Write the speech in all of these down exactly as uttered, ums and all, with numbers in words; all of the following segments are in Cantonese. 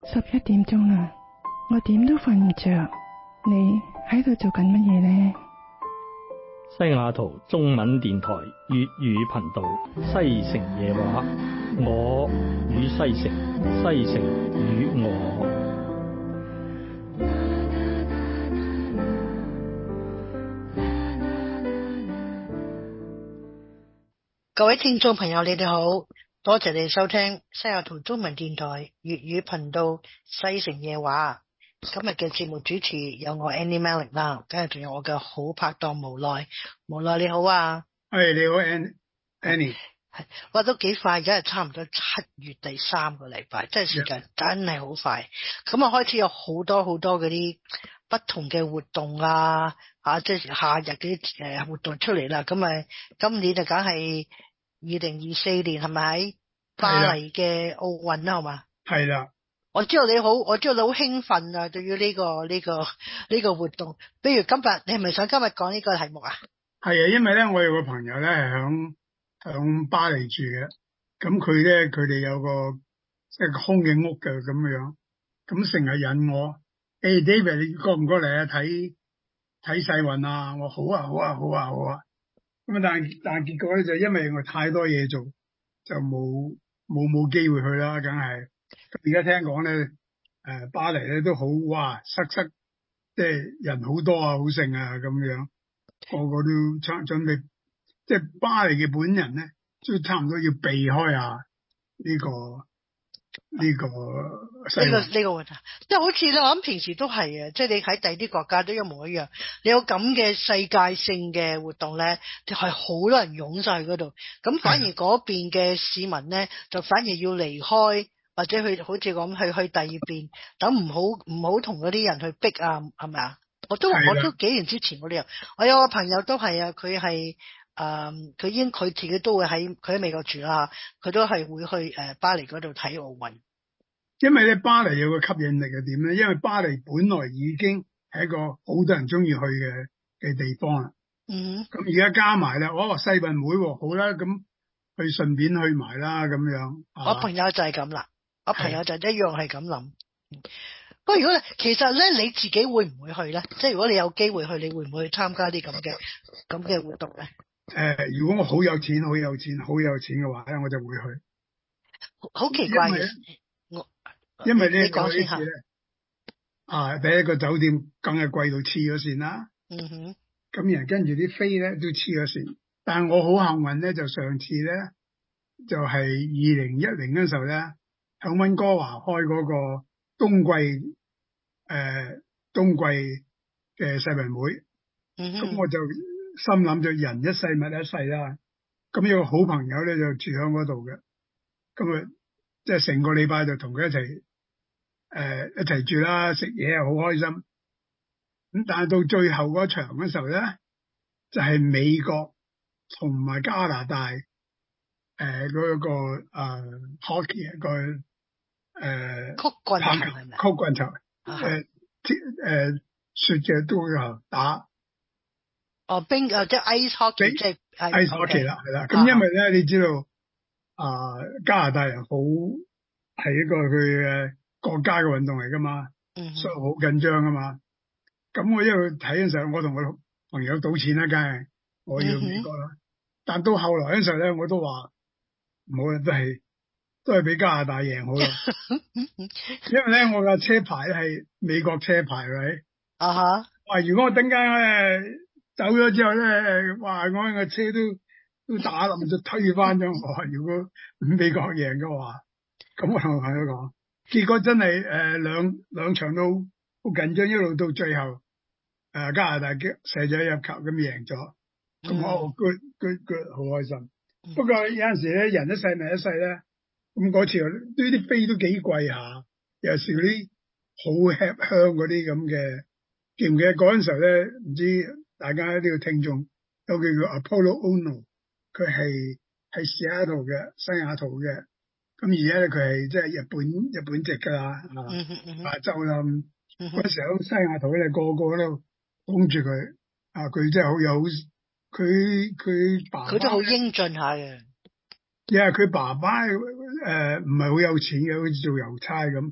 十一點鐘啦，我點都瞓唔着。你喺度做緊乜嘢呢？ 西雅圖中文電台粵語頻道西城夜話，我與西城，西城與我。 各位聽眾朋友，你哋好，多謝你收聽西雅圖中文電台粵語頻道西城夜話。今日嘅節目主持有我 Annie Malik 啦，跟住仲有我嘅好拍檔無奈，無奈你好啊。 係、hey, 你好 Annie， 係，哇都幾快，而家係差唔多七月第三個禮拜，真係時間真係好快。咁啊開始有好多好多嗰啲不同嘅活動啊，啊即係夏日嗰啲誒活動出嚟啦。咁啊今年就梗係二零二四年係咪喺巴黎嘅奧運啦？係嘛？ 係啦。 我知道你好，我知道你好興奮啊！對於呢個呢個呢個活動，比如今日你係咪想今日講呢個題目啊？ 係啊，因為咧我有個朋友咧係響響巴黎住嘅，咁佢咧佢哋有個即係個空嘅屋嘅咁樣，咁成日引我，誒、hey, David 你過唔過嚟啊？睇睇世運啊！我好啊好啊好啊好啊！咁啊但係但係結果咧就因為我太多嘢做，就冇冇冇機會去啦，梗係。而家聽講咧，誒巴黎咧都好哇塞塞，即係人好多啊，好盛啊咁樣，個個都差準備，即係巴黎嘅本人咧，都差唔多要避開下呢個呢個呢個呢個問題，即係好似咧，我諗平時都係啊，即係你喺第二啲國家都一模一樣，你有咁嘅世界性嘅活動咧，係好多人湧晒去嗰度，咁反而嗰邊嘅市民咧，就反而要離開。或者去好似咁去去第二邊，等唔好唔好同嗰啲人去逼啊，係咪啊？我都我都幾年之前嗰啲啊，我有個朋友都係啊，佢係誒佢已經佢自己都會喺佢喺美國住啦，佢都係會去誒、呃、巴黎嗰度睇奧運。 因為咧巴黎有個吸引力係點咧？因為巴黎本來已經係一個好多人中意去嘅嘅地方啦。 嗯。 咁而家加埋啦，哦世運會喎，好啦，咁去順便去埋啦咁樣。 我朋友就係咁啦。我朋友就一樣係咁諗。不過如果其實咧你自己會唔會去咧？即係如果你有機會去，你會唔會去參加啲咁嘅咁嘅活動咧？ 誒、呃，如果我好有錢、好有錢、好有錢嘅話咧，我就會去。 好奇怪嘅，我因為咧你講先吓。 啊，第一個酒店梗係貴到黐咗線啦。 嗯哼。咁人跟住啲飛咧都黐咗線，但係我好幸運咧，就上次咧就係二零一零嗰時候咧。喺溫哥華開嗰個冬季誒、呃、冬季嘅世運會，咁、嗯、我就心諗就人一世物一世啦。咁有個好朋友咧就住喺嗰度嘅，咁啊即係成個禮拜就同佢一齊誒、呃、一齊住啦，食嘢好開心。咁但係到最後嗰場嘅時候咧，就係、是、美國同埋加拿大誒嗰、呃那個誒、呃、hockey 個。誒、呃， 曲棍球係咪？ 曲棍球，誒、呃，誒、呃，雪嘅都有打。 哦，冰誒，即係 ice hockey，即係 ice hockey 啦，係啦。咁因為咧，你知道啊、呃，加拿大人好係一個佢嘅國家嘅運動嚟噶嘛，嗯、所以好緊張啊嘛。咁我一路睇嘅時候，我同我朋友賭錢啦，梗係我要美國啦、嗯。但到後來嘅時候咧，我都話唔好啦，都係。都係俾加拿大贏好咯，因為咧我架車牌係美國車牌嚟。啊哈！哇！如果我等間咧走咗之後咧，哇！我個車都都打冧就推翻咗我。如果美國贏嘅話，咁我同朋友講，結果真係誒兩兩場都好緊張，一路到最後誒、呃、加拿大嘅射咗一入球咁贏咗，咁我 good good good 好開心。嗯、不過有陣時咧，人一世咪一世咧。咁嗰次呢啲飛都幾貴下，有時嗰啲好吃香嗰啲咁嘅，記唔記得嗰陣時候咧？唔知大家呢個聽眾有個叫 Apollo Ono， 佢係係西雅圖嘅，西雅圖嘅。咁而家咧佢係即係日本日本籍㗎啦，亞洲啦。嗰時候西雅圖咧個個都捧住佢，啊佢真係好有，佢佢爸爸佢都好英俊下嘅。 因為佢爸爸誒唔係好有錢嘅，好似做郵差咁。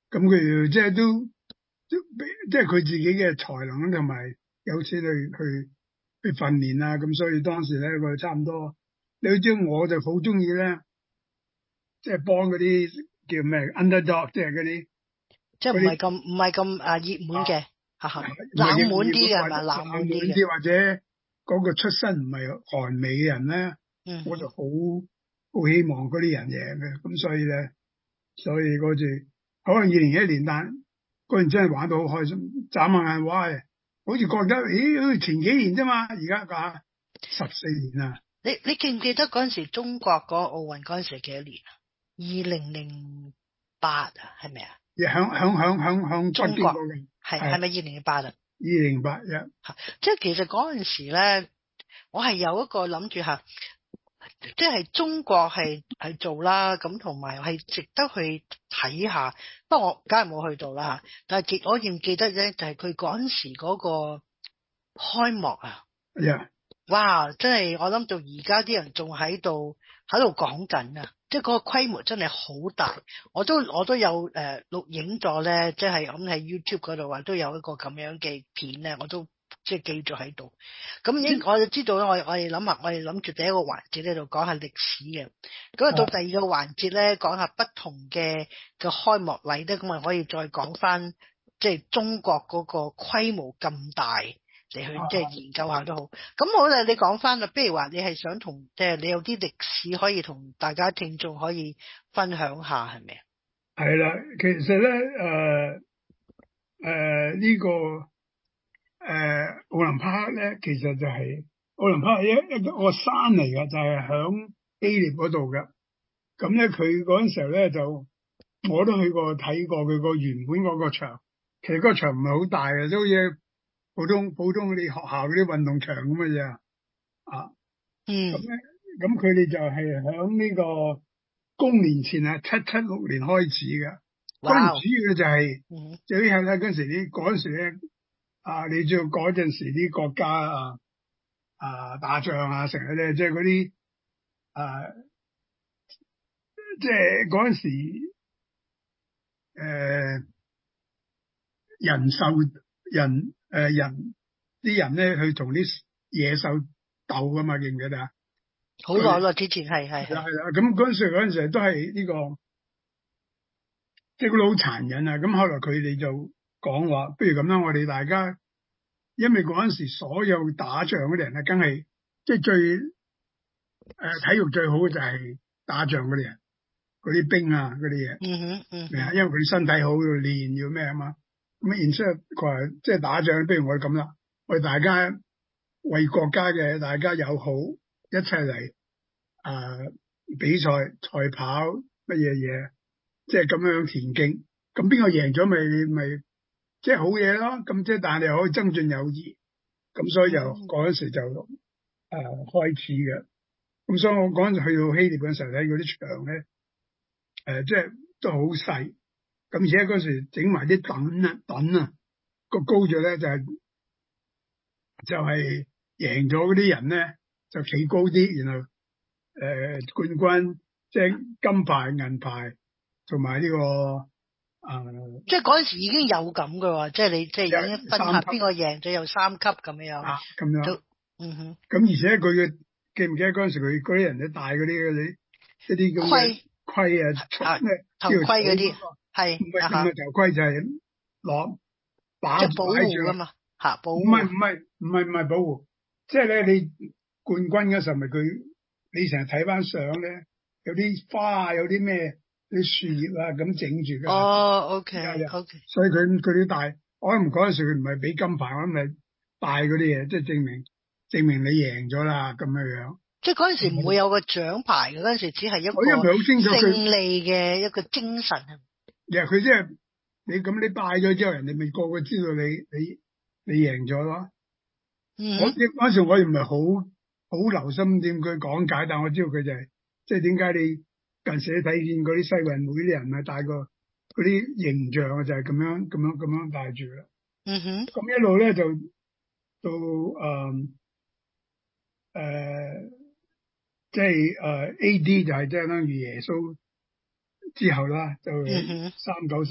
咁佢即係都即係佢自己嘅才能同埋有錢去去去訓練啊，咁所以當時咧佢差唔多，你知我就好中意咧，即係幫嗰啲叫咩 underdog，即係嗰啲即係唔係咁唔係咁啊熱門嘅，哈哈、啊，冷門啲嘅係咪？冷門啲或者嗰個出身唔係韓美嘅人咧，嗯、我就好好希望嗰啲人贏嘅，咁所以咧，所以嗰次可能二零一一年，但嗰陣真係玩到好開心，眨下眼哇，好似覺得咦，好似前幾年啫嘛，而家架十四年啦。 你你記唔記得嗰陣時中國嗰個奧運嗰陣時係幾多年啊？二零零八啊，係咪啊？ 響響響響響中國嘅係係咪二零零八啊？二零八一， 即係其實嗰陣時咧，我係有一個諗住吓，即係中國係係做啦，咁同埋係值得去睇下。不過我梗係冇去到啦吓，但係記我記唔記得咧，就係佢嗰陣時嗰個開幕啊。 Yeah. 哇！真係我諗到而家啲人仲喺度喺度講緊啊！即係嗰個規模真係好大，我都我都有誒、呃、錄影咗咧，即係咁喺 YouTube 嗰度話都有一個咁樣嘅片咧，我都即係記咗喺度。咁應我就知道咧，我我哋諗下，我哋諗住第一個環節咧就講下歷史嘅，咁啊到第二個環節咧講下不同嘅嘅開幕禮咧，咁啊可以再講翻即係中國嗰個規模咁大。你去即係研究下都好，咁好啦，你講翻啦，譬如話你係想同即係你有啲歷史可以同大家聽眾可以分享下，係咪啊？ 係啦，其實咧誒誒呢個誒、呃、奧林匹克咧，其實就係、是、奧林匹克係一一個山嚟㗎，就係、是、響希臘嗰度嘅。咁咧佢嗰陣時候咧就我都去過睇過佢個原本嗰個場，其實嗰個場唔係好大嘅，都好似普通普通嗰啲學校嗰啲運動場咁嘅啫，啊， 嗯， 咁咧，咁佢哋就係響呢個公元前啊七七六年開始嘅，嗰陣主要嘅就係，最係咧嗰陣時啲嗰陣時咧，啊，你知道嗰陣時啲國家啊啊打仗啊成日咧，即係嗰啲啊，即係嗰陣時誒、呃、人獸人。誒、呃，人啲人咧去同啲野獸鬥噶嘛，記唔記得啊？ 好耐咯，之前係係係啦係啦，咁嗰陣時嗰陣時都係呢、這個，即係嗰度好殘忍啊！咁後來佢哋就講話，不如咁啦，我哋大家，因為嗰陣時所有打仗嗰啲人咧，梗係即係最誒、呃、體育最好嘅就係打仗嗰啲人，嗰啲兵啊嗰啲嘢， 嗯哼嗯哼， 因為佢身體好要練要咩啊嘛。咁然之後佢話即係打仗，不如我哋咁啦，我哋大家為國家嘅大家友好，一齊嚟啊比賽賽跑乜嘢嘢，即係咁樣田徑。咁邊個贏咗咪咪即係好嘢咯。咁即係但係你可以增進友誼。咁所以就嗰陣時就誒、呃、開始嘅。咁所以我嗰陣時去到希臘嗰陣時咧，嗰啲場咧誒即係都好細。咁而且嗰時整埋啲躉啊躉啊個高咗咧就係、是、就係、是、贏咗嗰啲人咧就企高啲，然後誒、呃、冠軍即係金牌銀牌同埋呢個啊， 即係嗰陣時已經有咁嘅喎，即係你即係已經分下邊個贏咗有三級咁樣啊咁樣， 嗯哼。 咁而且佢嘅記唔記得嗰陣時佢嗰啲人都戴嗰啲嗰啲一啲咁嘅盔啊咩頭盔嗰啲。係唔係唔係頭盔就係攞把住保護噶嘛吓，保護唔係唔係唔係唔係保護，即係咧你冠軍嗰時候咪佢你成日睇翻相咧，有啲花啊有啲咩啲樹葉啊咁整住噶。 哦 OK OK， 所以佢佢啲戴，我諗嗰陣時佢唔係俾金牌，我諗係戴嗰啲嘢，即係證明證明你贏咗啦咁樣樣。 即係嗰陣時唔會有個獎牌嘅，嗰陣時只係一個勝利嘅一個精神。 佢即係你咁，你拜咗之後，人哋咪個個知道你你你贏咗咯。 嗯， 我嗰時我又唔係好好留心點佢講解，但我知道佢就係即係點解你近時你睇見嗰啲世運會啲人啊戴個嗰啲形象啊，就係咁樣咁樣咁樣戴住啦。 嗯哼， 咁一路咧就到誒誒，即係誒 A D 就係即係等於耶穌之後啦，就三九三。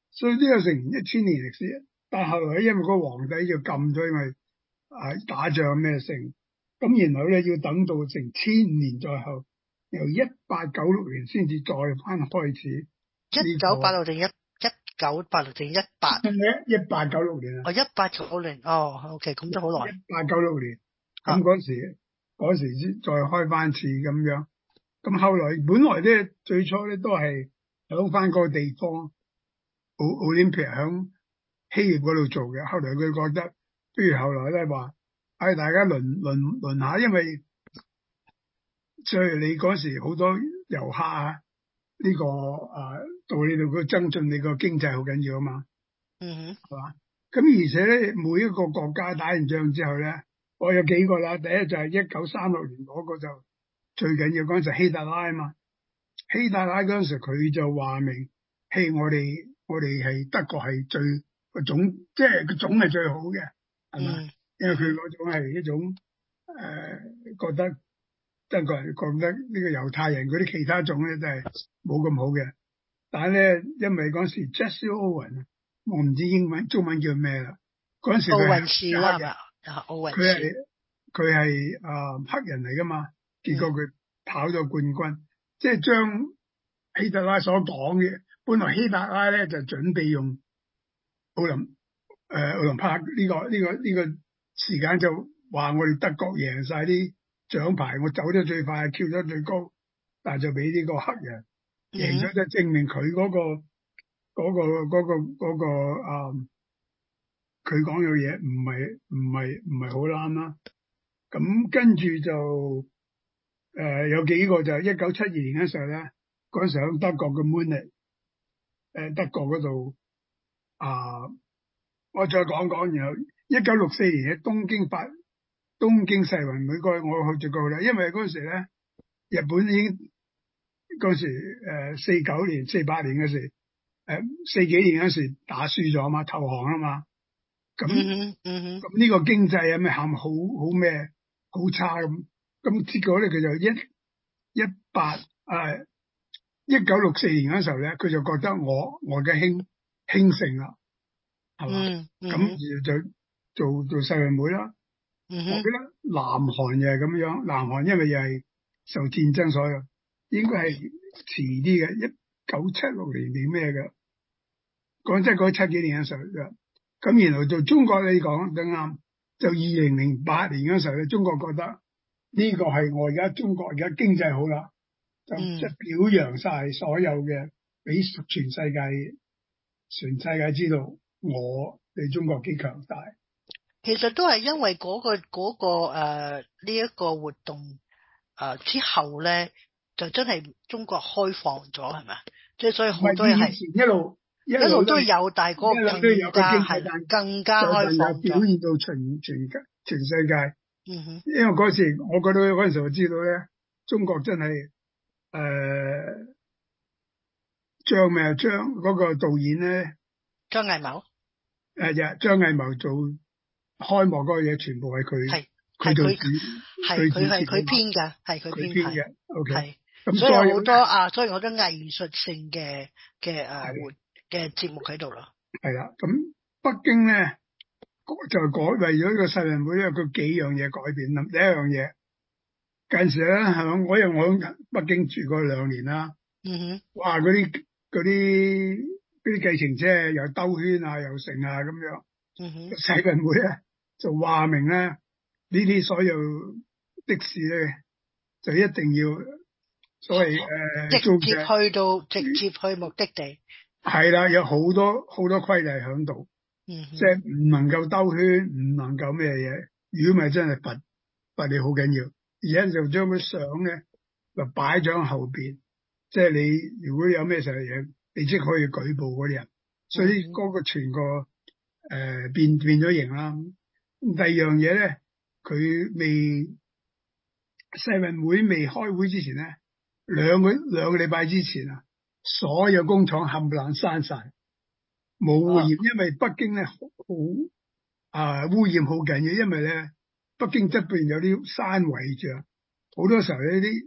所以呢個成一千年歷史。但係後來因為個皇帝就禁咗，因為啊打仗咩成，咁然後咧要等到成千年在後，由一八九六年先至再翻開始。 一九八六定一一九八六定一八？ 一八九六年啊。 哦，一八九六年，哦 ，OK，咁都好耐。 一八九六年，咁嗰時嗰、啊、時先再開翻次咁樣。咁後來本來咧最初咧都係響翻個地方，奧奧林匹克響希臘嗰度做嘅。後來佢覺得，不如後來咧話，唉大家輪輪輪下，因為所以你嗰時好多遊客啊，呢、這個啊到呢度佢增進你個經濟好緊要啊嘛。 嗯哼， 係嘛？咁而且咧，每一個國家打完仗之後咧，我有幾個啦。第一就係一九三六年嗰個就最緊要，嗰陣時希特拉啊嘛。希特拉嗰陣時佢就話明，嘿，我哋我哋係德國係最個種，即係個種係最好嘅，係嘛？嗯、因為佢嗰種係一種誒、呃、覺得德國人覺得呢個猶太人嗰啲其他種咧都係冇咁好嘅。但係咧，因為嗰陣時 Jesse Owens 我唔知英文中文叫咩啦。嗰陣時佢係黑人，佢係佢係啊黑人嚟噶嘛。結果佢跑咗冠軍，嗯、即係將希特拉所講嘅，本來希特拉咧就準備用奧林誒、呃、奧林匹克呢個呢、這個呢、這個時間就話我哋德國贏晒啲獎牌，我走得最快，跳得最高，但係就俾呢個黑人贏咗，就證明佢嗰、那個。嗰、那個嗰、那個嗰、那個啊，佢講嘅嘢唔係唔係唔係好啱啦。咁跟住就誒、呃、有幾個就係一九七二年嘅時候咧，嗰陣時喺德國嘅慕尼黑，誒德國嗰度啊，我再講講，然後一九六四年喺東京發東京世運會嗰，我去咗過啦，因為嗰陣時咧日本已經嗰時誒四九年四八年嘅時。誒，四幾年嗰時打輸咗嘛，投降啊嘛，咁咁呢、嗯嗯、個經濟啊咩喊好好咩好差咁，咁結果咧佢就一一八誒一九六四年嗰時候咧，佢就覺得我我嘅興興盛啦，係嘛，咁、嗯嗯、而就做做世運會啦、嗯。我記得南韓又係咁樣，南韓因為又係受戰爭所有，應該係遲啲嘅，一九七六年定咩嘅。講真，嗰七幾年嘅時候，咁然後就中國你講得啱，就二零零八年嗰時候咧，中國覺得呢個係我而家中國而家經濟好啦，就即係表揚晒所有嘅，俾全世界全世界知道我哋中國幾強大。 其實都係因為嗰、嗰個嗰、嗰個誒呢一個活動誒、呃、之後咧，就真係中國開放咗係咪？即係所以好多人係一路。一路， 一路都有，但係嗰個更加係更加開放， 表現到全全全世界。 嗯哼， 因為嗰時我覺得嗰陣時我知道咧，中國真係誒張咩張嗰個導演咧， 張藝謀誒呀張藝謀做開幕嗰個嘢，全部係佢， 係佢做主， 係佢係佢編嘅，係佢編嘅。O K， 咁所以有好多啊，所以好多藝術性嘅嘅誒活嘅節目喺度咯， 係啦。咁北京咧就改為咗呢個世運會咧，佢幾樣嘢改變啦。第一樣嘢，近時咧響我因為我喺北京住過兩年啦，嗯哼，哇嗰啲嗰啲嗰啲計程車又兜圈啊，又成啊咁樣，嗯哼，世運會咧就話明咧呢啲所有的士咧就一定要所謂誒、呃、 直接去到直接去目的地。 係啦，有好多好多規例喺度，嗯，即係唔能夠兜圈，唔能夠咩嘢。如果咪真係罰罰你好緊要，而家就將啲相咧就擺咗喺後邊，即係你如果有咩事嘢，你即可以舉報嗰啲人。所以嗰個全個誒、呃、變變咗形啦。第二樣嘢咧，佢未世運會未開會之前咧，兩個兩個禮拜之前啊。所有工廠冚唪唥閂晒，冇污染，因為北京咧好啊污染好緊要，因為咧北京側邊有啲山圍住，好多時候呢啲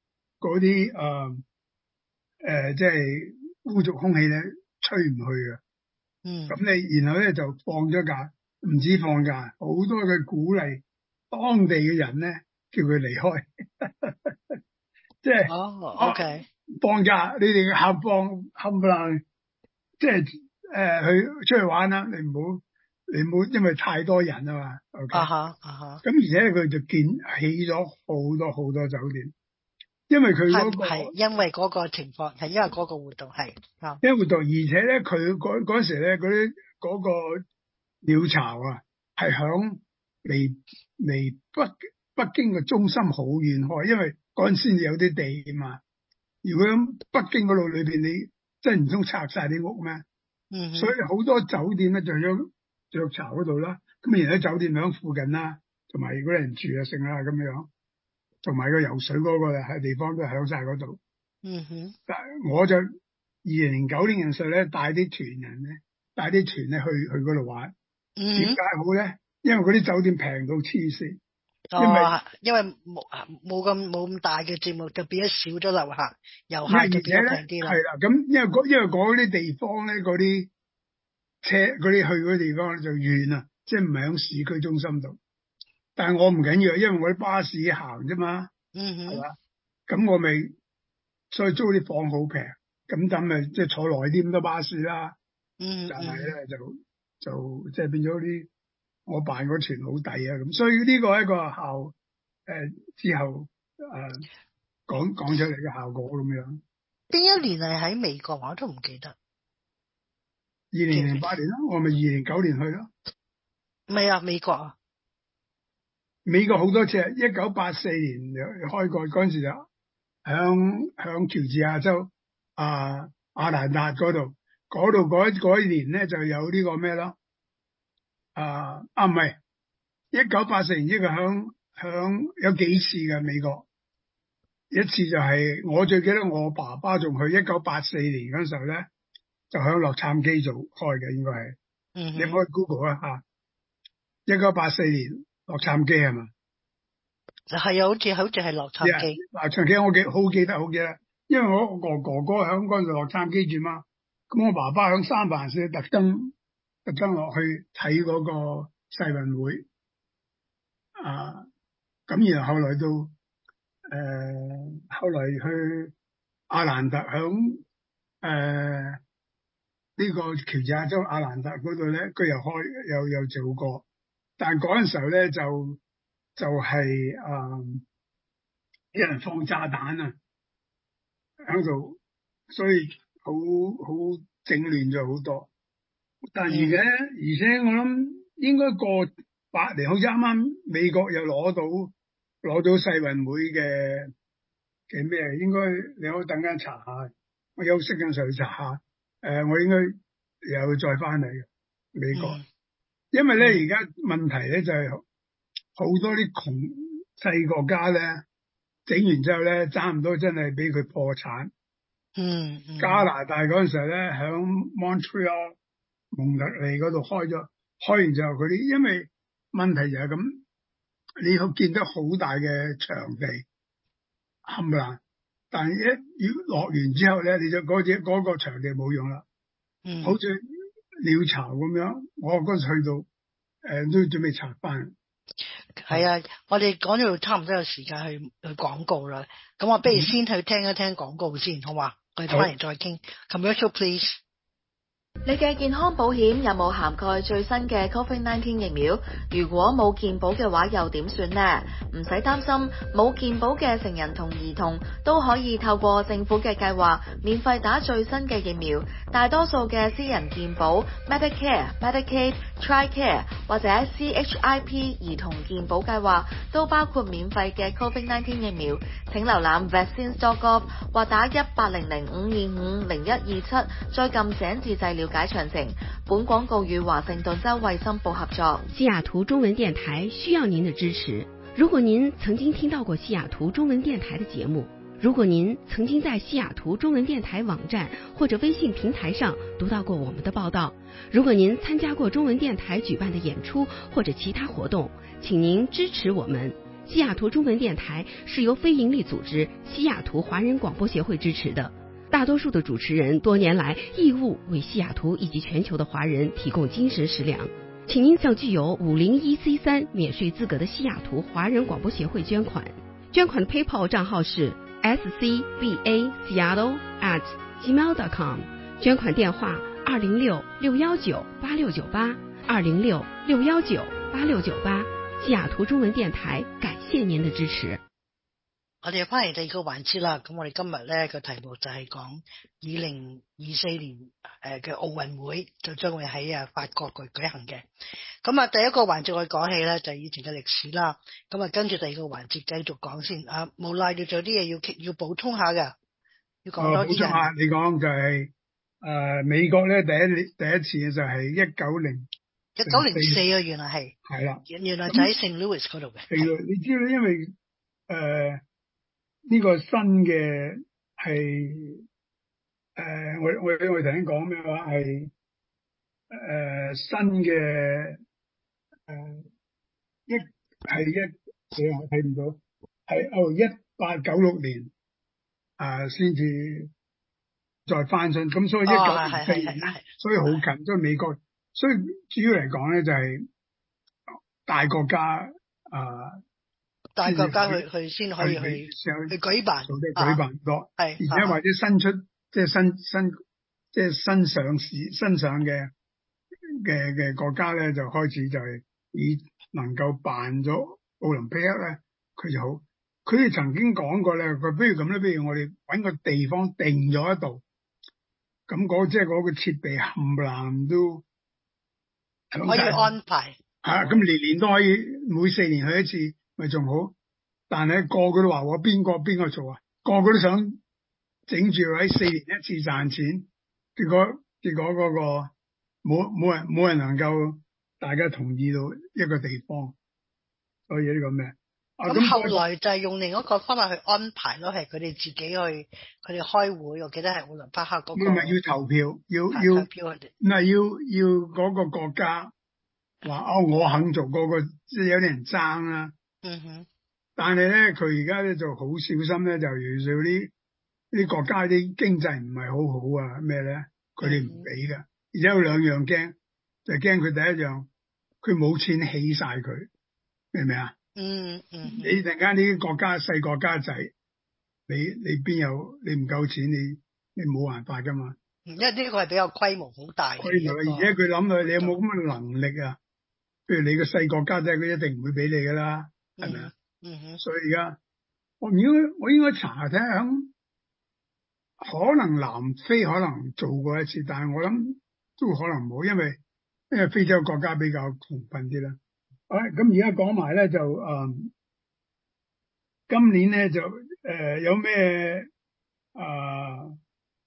啲誒誒即係污濁空氣咧吹唔去嘅， 嗯。 咁你然後咧就放咗假，唔止放假，好多嘅鼓勵當地嘅人咧，叫佢離開，即係哦 ，OK， 放假你哋客放冚唪唥，即係誒去出去玩啦，你唔好你唔好因為太多人啊嘛 ，OK， 啊哈啊哈， 咁而且佢就建起咗好多好多酒店。因為佢嗰、嗰個係因為嗰個情況，係因為嗰個活動係啊， 因為活動，而且咧佢嗰嗰時咧嗰啲嗰個鳥巢啊，係響離離北北京嘅中心好遠開，因為嗰陣先至有啲地嘛。如果喺北京嗰度裏邊，你真係唔通拆晒啲屋咩？ 嗯， 所以好多酒店咧就喺雀巢嗰度啦。咁然後酒店響附近啦，同埋如果人住啊剩啦咁樣。同埋個游水嗰個喺地方都喺晒嗰度。 嗯哼。 但我就二零零九年嘅時候咧，帶啲團人咧，帶啲團咧去去嗰度玩。點解、嗯、好咧？因為嗰啲酒店平到黐線。 哦，因為冇冇咁冇咁大嘅節目，就變咗少咗遊客，遊客就變咗平啲啦。 係啦，咁因為因為嗰啲地方咧，嗰啲車嗰啲去嗰啲地方就遠啊，即係唔係響市區中心度。但係我唔緊要，因為我啲巴士行啫嘛， 嗯哼， 係嘛，咁我咪所以租啲房好平，咁等咪即係坐耐啲咁多巴士啦， 嗯， 但係咧就就即係變咗啲我辦嗰團好抵啊，咁所以呢個係一個效誒、呃、之後誒、呃、講講出嚟嘅效果咁樣。 邊一年係喺美國我都唔記得。 二零零八年咯，我咪二零九年去咯。 唔係啊，美國啊。 美國好多次，一九八四年開過嗰陣時就響響喬治亞州啊亞蘭達嗰度，嗰度嗰一年咧就有呢個咩咯？啊啊唔係，一九八四年呢個響響有幾次嘅美國，一次就係我最記得我爸爸仲去一九八四年嗰陣時候咧，就響洛杉磯做開嘅應該係，嗯，你可以 Google 啊吓，一九八四年。洛杉磯係嘛？ 係啊，好似好似係洛杉磯。 洛杉磯我記好記得好記得，因為我個哥哥喺嗰陣洛杉磯住嘛，咁我爸爸喺三藩市特登特登落去睇嗰個世運會，啊，咁然後後來到誒、呃、後來去亞蘭達響誒呢個喬治亞州亞蘭達嗰度咧，佢又開又又做過。但嗰陣時候咧就就係、是、誒，有、呃、人放炸彈啊喺度，所以好好整亂咗好多。但而且、嗯、而且我諗應該過八年，好似啱啱美國又攞到攞到世運會嘅嘅咩？應該你可以等間查下，我休息緊時候查下。誒、呃，我應該又再翻嚟美國。嗯，因為咧，而家問題咧就係好多啲窮細國家咧，整完之後咧，差唔多真係俾佢破產。 嗯，嗯， 加拿大嗰陣時候咧，響 Montreal 蒙特利嗰度開咗，開完之後嗰啲，因為問題就係咁，你好見得好大嘅場地，冚唪唥，但係一要落完之後咧，你就嗰隻嗰個場地冇用啦。嗯，好似鳥巢咁樣，我嗰時去到，誒、呃、都準備拆翻。 係啊，我哋講到差唔多有時間去去廣告啦，咁我不如先去聽一聽廣告先，好嘛？我哋翻嚟再傾。Commercial please。 你嘅健康保險有冇涵蓋最新嘅 Covid 十九 疫苗？如果冇健保嘅話，又點算呢？唔使擔心，冇健保嘅成人同兒童都可以透過政府嘅計劃免費打最新嘅疫苗。大多數嘅私人健保 Medicare、Medicaid、Tricare 或者 C H I P 兒童健保計劃都包括免費嘅 Covid 十九 疫苗。請瀏覽 vaccines dot gov 或打一八零零五二五零一二七，再撳井字掣了解詳情。本廣告與華盛頓州衛生部合作。 西雅圖中文電台需要您的支持。如果您曾經聽到過西雅圖中文電台的節目，如果您曾經在西雅圖中文電台網站或者微信平台上讀到過我們的報道，如果您參加過中文電台舉辦的演出或者其他活動，請您支持我們。西雅圖中文電台是由非營利組織西雅圖華人廣播協會支持的。 大多数的主持人多年来义务为西雅图以及全球的华人提供精神食粮，请您向具有五零一 C 三 免税资格的西雅图华人广播协会捐款。捐款的 PayPal 账号是 s c b a seattle at gmail dot com， 捐款電話二零六六一九八六九八二零六六一九八六九八。西雅圖中文電台感謝您的支持。 我哋翻嚟第二個環節啦，咁我哋今日咧個題目就係講二零二四年誒嘅奧運會就將會喺啊法國舉舉行嘅。咁啊第一個環節我哋講起咧就係以前嘅歷史啦，咁啊跟住第二個環節繼續講先。啊無賴你仲有啲嘢要要補充下嘅，要講多啲。補充下， 你講就係、是、誒、呃、美國咧第一第一次就係一九零一九零四啊，原來係係啦， 原來就喺聖路易斯嗰度嘅。 係咯，你知道因為誒。呃呢、這個新嘅係誒，我我我頭先講咩話係誒新嘅誒、呃、一係一，我睇唔到係哦一八九六年啊先至再翻新，咁所以一九零四年咧，所以好近，所以美國，所以主要嚟講咧就係、是、大國家啊。呃大國家去去先可以去去，去舉辦， 做啲舉辦多， 係、啊， 而且或者新出即係新新即係新上市新上嘅嘅嘅國家咧，就開始就係以能夠辦咗奧林匹克咧，佢就好。佢哋曾經講過咧，佢不如咁咧，不如我哋搵個地方定咗一度，咁嗰即係嗰個設備冚唪唥都可以安排， 吓咁年年都可以每四年去一次。咪仲好，但係個個都話我邊個邊個做啊？個個都想整住喺四年一次賺錢，結果結果嗰個冇冇人冇人能夠大家同意到一個地方，所以呢個咩？ 咁、啊、後來就係用另一個方法去安排咯，係佢哋自己去佢哋開會，我記得係奧林匹克嗰、那個。 唔係要投票，要要唔係要要嗰個國家話哦，我肯做，個個即係有啲人爭啦。 嗯哼， 但係咧，佢而家咧就好小心咧，就遇到啲啲國家啲經濟唔係好好啊，咩咧？佢哋唔俾噶，而且有兩樣驚，就驚佢第一樣，佢冇錢起晒佢，明唔明啊？ 嗯嗯， 你突然間啲國家細國家仔，你你邊有你唔夠錢，你你冇辦法噶嘛？ 因為呢個係比較規模好大嘅， 規模，而且佢諗佢你有冇咁嘅能力啊？譬如你個細國家仔，佢一定唔會俾你噶啦。係咪啊？ 嗯哼， 所以而家我應該我應該查下睇下，可能南非可能做過一次，但係我諗都可能冇，因為因為非洲國家比較窮困啲啦。好，咁而家講埋咧就誒、嗯，今年咧就誒、呃、有咩誒？呃、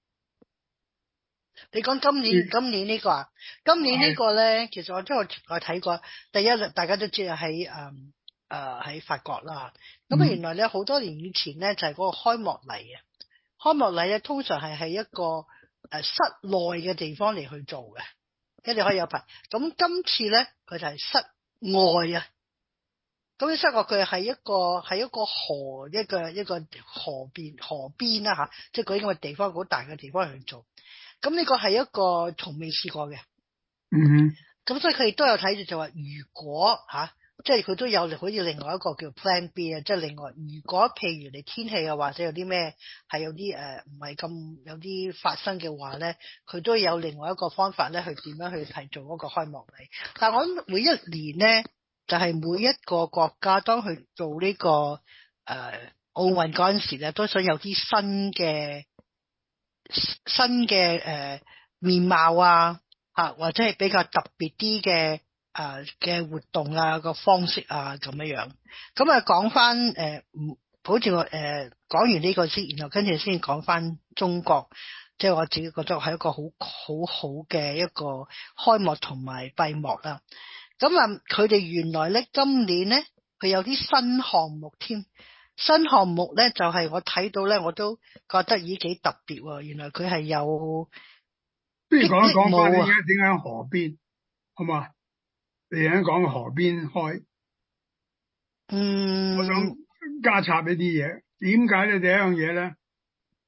你講今年、嗯、今年呢個啊？今年呢個咧，其實我即係我我睇過，第一大家都知道喺誒。嗯誒、呃，喺法國啦，咁啊原來咧好多年以前咧就係、是、嗰個開幕禮嘅，開幕禮咧通常係喺一個誒、呃、室內嘅地方嚟去做嘅，一定可以有排。咁今次咧佢就係室外啊，咁室外佢係一個喺一個河一個一個河邊河邊啦吓，即係嗰啲咁嘅地方好大嘅地方嚟去做。咁呢個係一個從未試過嘅， 嗯， 咁所以佢哋都有睇住就話，如果吓。啊即係佢都有好似另外一個叫 Plan B 啊，即係另外如果譬如你天氣啊或者有啲咩係有啲誒唔係咁有啲發生嘅話咧，佢都有另外一個方法咧去點樣去係做嗰個開幕禮。但係我諗每一年咧就係、是、每一個國家當佢做呢、這個誒奧運嗰陣時咧，都想有啲新嘅新嘅誒、呃、面貌啊吓，或者係比較特別啲嘅。誒嘅活動啊個方式啊咁樣樣，咁啊講翻誒，好似我誒講完呢個先，然後跟住先講翻中國，即係我自己覺得係一個好好好嘅一個開幕同埋閉幕啦。咁啊，佢哋原來咧今年咧佢有啲新項目添，新項目咧就係我睇到咧我都覺得已幾特別喎。原來佢係有， 不如講一講翻點解點解喺河邊，好嘛？你喺講河邊開， 嗯， 我想加插呢啲嘢。點解咧？第一樣嘢咧，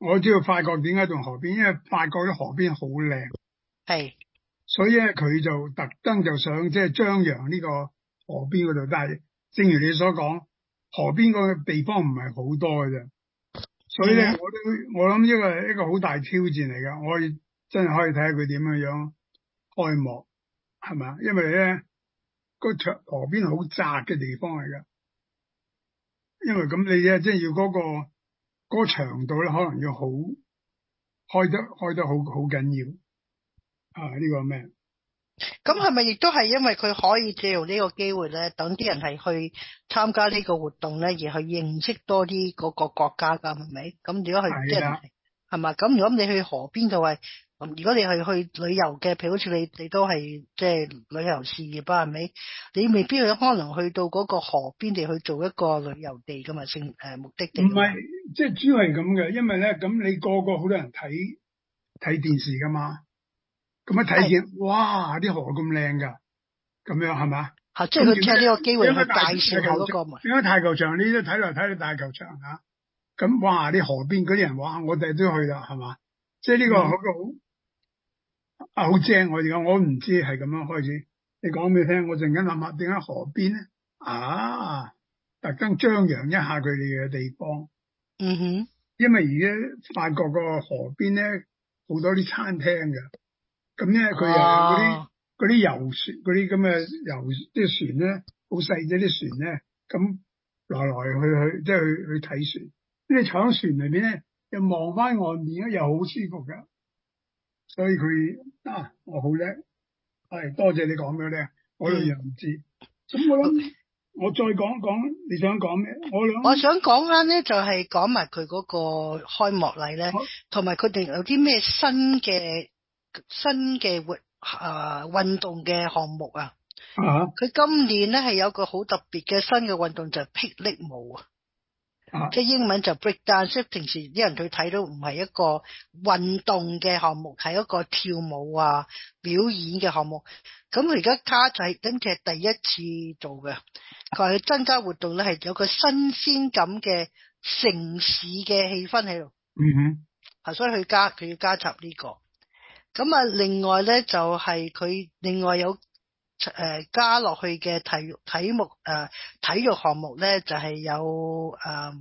我知道法國點解同河邊，因為法國啲河邊好靚， 係， 所以咧佢就特登就想即係張揚呢個河邊嗰度。但係正如你所講，河邊嗰個地方唔係好多嘅啫，所以咧、嗯、我都我諗呢個係一個好大挑戰嚟㗎。我真係可以睇下佢點樣樣開幕，係咪啊？因為咧個長河邊好窄嘅地方嚟㗎，因為咁你咧即係要嗰、嗰個。嗰個長度咧，可能要好開得開得好好緊要啊！呢、呢個咩？ 咁係咪亦都係因為佢可以借用呢個機會咧，等啲人係去參加呢個活動咧，而去認識多啲嗰個國家㗎，係咪？咁如果佢即係係嘛？咁如果你去河邊就係。如果你係去旅遊嘅，譬如好似你你都係即係旅遊事業啊，係咪？你未必有可能去到嗰個河邊地去做一個旅遊地噶嘛，性誒目的地。唔係， 即係主要係咁嘅，因為咧咁你個個好多人睇睇電視噶嘛，咁一睇見哇啲河咁靚噶，咁樣係嘛？嚇，即係佢借呢個機會去介紹下嗰個嘛。點解大球場你都睇嚟睇去大球場嚇？咁哇啲河邊嗰啲人哇，我哋都去啦，係嘛？即係呢個好個好。啊，好正！我而家我唔知係咁樣開始，你講俾我聽，我陣間諗下點解河邊咧？啊，特登張揚一下佢哋嘅地方。 嗯哼， 因為而家法國個河邊咧好多啲餐廳嘅，咁咧佢又嗰啲嗰啲遊船嗰啲咁嘅遊啲船咧，好細啫啲船咧，咁來來去去即係去去睇船，即係坐喺船裏邊咧，又望翻岸邊咧，又好舒服噶。所以佢啊，我好叻，係多謝你講俾我聽，我又唔知。咁、嗯、我諗，我再講講，你想講咩？我諗， 我想講啱咧，就係講埋佢嗰個開幕禮咧，同埋佢哋有啲咩新嘅新嘅活啊運動嘅項目啊。 啊！ 佢今年咧係有個好特別嘅新嘅運動就係霹靂舞啊。 啊、 即係英文就 break dance，即係平時啲人去睇到唔係一個運動嘅項目，係一個跳舞啊表演嘅項目。咁佢而家卡就係今次係第一次做嘅，佢話佢增加活動咧係有個新鮮感嘅城市嘅氣氛喺度。 嗯哼， 啊，所以佢加佢要加插呢、這個。咁啊，另外咧就係、是、佢另外有。誒、呃，加落去嘅體育體目誒、呃，體育項目咧就係、是、有誒，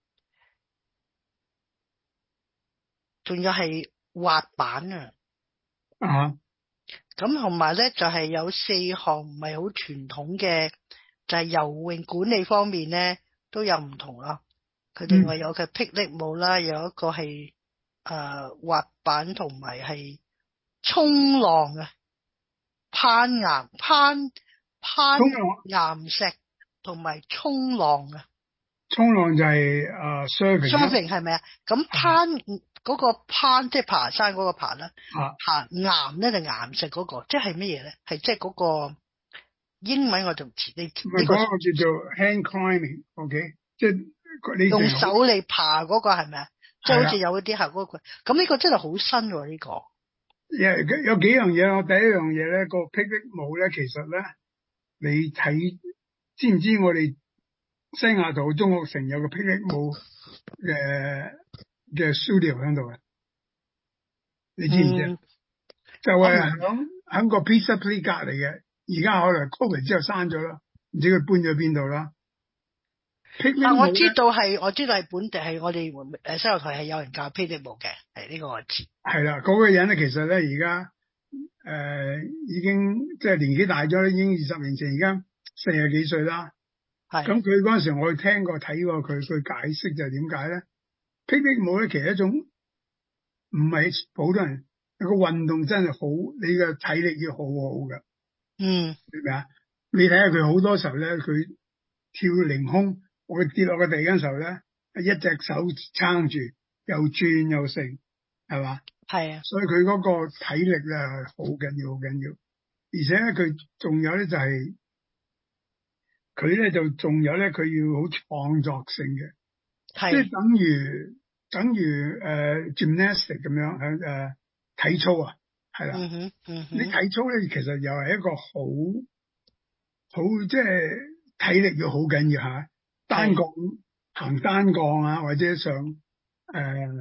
仲有係滑板啊， 啊， 咁同埋咧就係、是、有四項唔係好傳統嘅，就係、是、游泳管理方面咧都有唔同咯。佢另外有嘅霹靂舞啦，有一個係誒、呃、滑板同埋係衝浪啊，攀岩攀。攀岩石同埋衝浪啊， 衝浪就係誒 surfing，surfing 係咪啊？咁攀嗰、那個攀即係爬山嗰個爬啦， 啊、 爬岩咧就岩石嗰、那個，即係乜嘢咧？係即係嗰個英文我就唔知。你呢、這個叫做 hand climbing，OK，、okay? 即係你用手嚟爬嗰個係咪啊？即係好似有一啲係嗰個，咁呢個真係好新喎呢、這個。 有有幾樣嘢，我第一樣嘢咧個霹靂舞咧，其實咧。你睇知唔知我哋西雅圖中學城有個霹靂舞嘅嘅 studio 喺度啊？你知唔知啊、嗯？就係響響個 Pizza Place 隔離嘅，而家可能 COVID 之後閂咗啦，唔知佢搬咗邊度啦。 但我知道係我知道係本地係我哋誒西雅圖係有人教霹靂舞嘅，係呢個我知。係啦，嗰、那個人咧其實咧而家。誒、呃，已經即係年紀大咗，已經二十年前，而家四十幾歲啦。係。咁佢嗰陣時，我聽過睇過佢，佢解釋就係點解咧？霹靂舞咧，其實一種唔係普通人一個運動，真係好，你嘅體力要好好㗎。 嗯。 明唔明啊？你睇下佢好多時候咧，佢跳凌空，我跌落個地嗰陣時候咧，一隻手撐住，又轉又成，係嘛？ 係啊， 所以佢嗰個體力咧係好緊要，好緊要。而且咧，佢仲有咧就係佢咧就仲有咧，佢要好創作性嘅，即係等於等於誒、uh, gymnastic 咁樣喺誒、uh, 體操啊，係啦。嗯哼，嗯哼。你體操咧其實又係一個好好即係體力要好緊要嚇，單槓行單槓啊，或者上誒。Uh,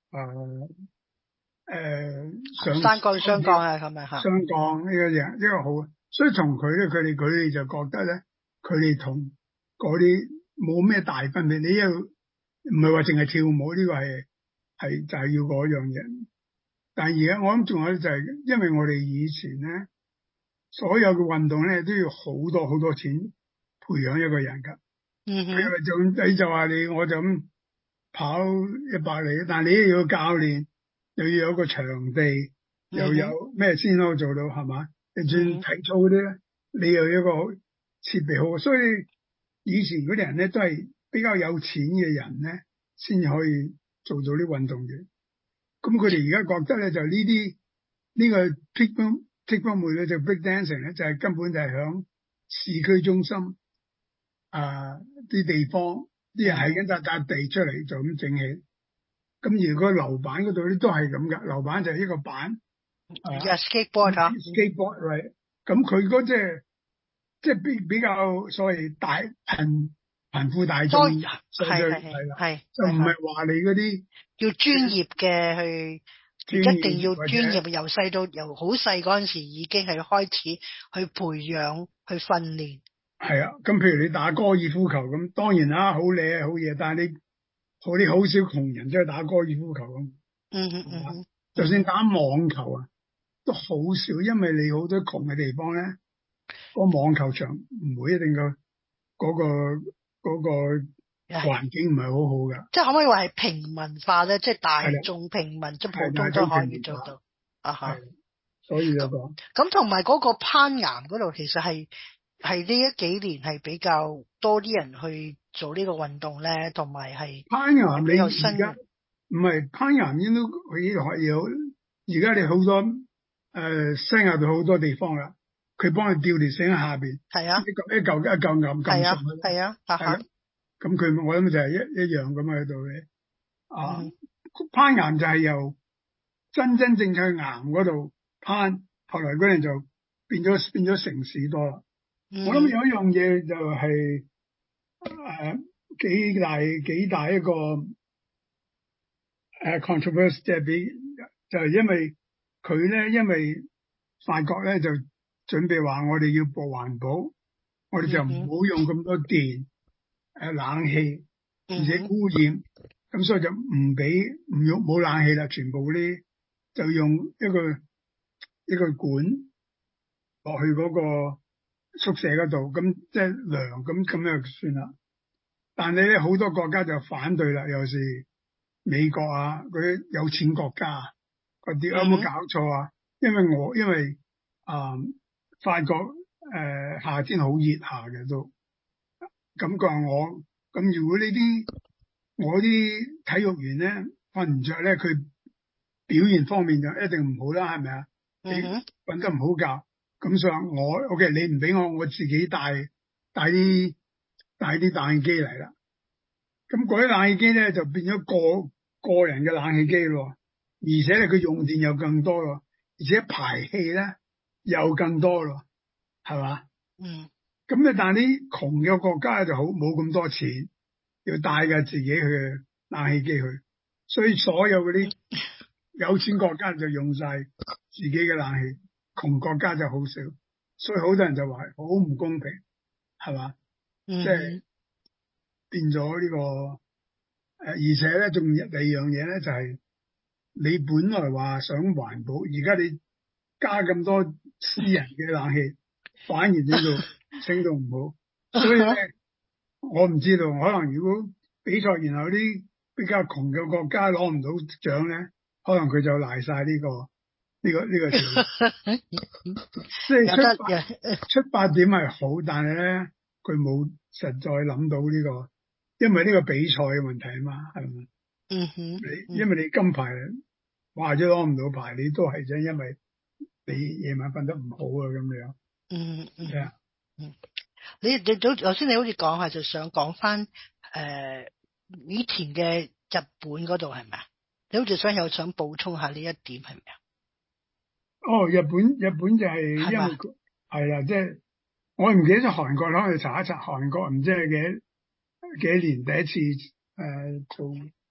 誒誒上山降雙降啊，係咪嚇？ 雙降呢個嘢呢個好，所以從佢咧，佢哋佢哋就覺得咧，佢哋同嗰啲冇咩大分別。你又唔係話淨係跳舞呢個係係就係要嗰樣嘢。但係而家我諗仲有就係，因為我哋以前咧，所有嘅運動咧都要好多好多錢培養一個人㗎。 嗯哼， 就你就話你我就咁跑一百里，但係你又要教練，又要有個場地，又有咩先可以做到係嘛？你轉體操嗰啲咧，你又有一個設備好，所以以前嗰啲人咧都係比較有錢嘅人咧，先可以做到啲運動員。咁佢哋而家覺得咧就呢啲呢個 Tickle Tickle 妹咧就 break dancing 咧就係根本就係響市區中心啊啲地方啲人喺緊笪笪地出嚟就咁整起。咁如果樓板嗰度咧都係咁噶，樓板就係一個板， 而家 skateboard 嚇 skateboard right。咁佢嗰隻即係比比較所謂大貧貧富大眾，係係係，就唔係話你嗰啲要專業嘅去，一定要專業，由細到由好細嗰陣時已經係開始去培養去訓練。 係啊，咁譬如你打高爾夫球咁，當然啦，好靚好嘢，但係你好啲好少窮人即係打高爾夫球咁。 嗯嗯嗯， 就算打網球啊，都好少，因為你好多窮嘅地方咧，個網球場唔會一定個嗰個嗰個環境唔係好好㗎。 即係可唔可以話係平民化咧？即係大眾平民，即係普通都可以做到。啊哈， 所以就講咁同埋嗰個攀岩嗰度，其實係係呢一幾年係比較多啲人去做呢個運動咧，同埋係攀岩你而家唔係攀岩應該可以學有，而家你好多誒、呃、西亞度好多地方啦，佢幫你吊條繩喺下邊，係啊，一嚿一嚿一嚿岩撳上去， 係啊，係啊， 咁佢我諗就係一一樣咁喺度嘅。啊，嗯、攀岩就係由真真正正岩嗰度攀，後來嗰陣就變咗變咗城市多啦。嗯、我諗有一樣嘢就係、是、誒、呃、幾大幾大一個誒、uh, controversy， 即係俾就係、是、因為佢咧，因為法國咧就準備話我哋要步環保，我哋就唔好用咁多電誒、呃、冷氣，而且污染，咁、嗯、所以就唔俾唔用冇冷氣啦，全部啲就用一個一個管落去嗰個宿舍嗰度，咁即係涼，咁咁樣就算啦。但係咧好多國家就反對啦，尤其是美國啊嗰啲有錢國家嗰啲，有冇搞錯啊？因為我因為啊、呃、法國誒、呃、夏天好熱下嘅都，咁講我咁如果呢啲我啲體育員咧瞓唔着咧，佢表現方面就一定唔好啦，係咪啊？你瞓得唔好覺。咁所以我 OK， 你唔俾我，我自己帶帶啲帶啲冷氣機嚟啦。咁嗰啲冷氣機咧就變咗個個人嘅冷氣機咯，而且咧佢用電又更多咯，而且排氣咧又更多咯，係嘛？嗯。咁咧，但係啲窮嘅國家就好冇咁多錢，要帶嘅自己去冷氣機去，所以所有嗰啲有錢國家就用晒自己嘅冷氣。窮國家就好少，所以好多人就話好唔公平，係嘛？嗯、即係變咗呢、這個誒、呃，而且咧仲第二樣嘢咧就係、是、你本來話想環保，而家你加咁多私人嘅冷氣，反而呢度升到唔好，所以咧我唔知道，可能如果比賽然後啲比較窮嘅國家攞唔到獎咧，可能佢就賴晒呢個。呢、這個呢、這個即係出發出發點係好，但係咧佢冇實在諗到呢、這個，因為呢個比賽嘅問題啊嘛，係咪？嗯哼，你因為你金牌或者攞唔到牌，你都係啫，因為你夜晚瞓得唔好啊咁樣。嗯嗯，yeah. 嗯，你你早頭先你好似講下就想講翻誒以前嘅日本嗰度係咪啊？你好似想有想補充下呢一點係咪啊？ 哦，日本日本就係因為係啦，即係、就是、我唔記得咗韓國，可以查一查韓國，唔知係幾幾年第一次誒、呃、做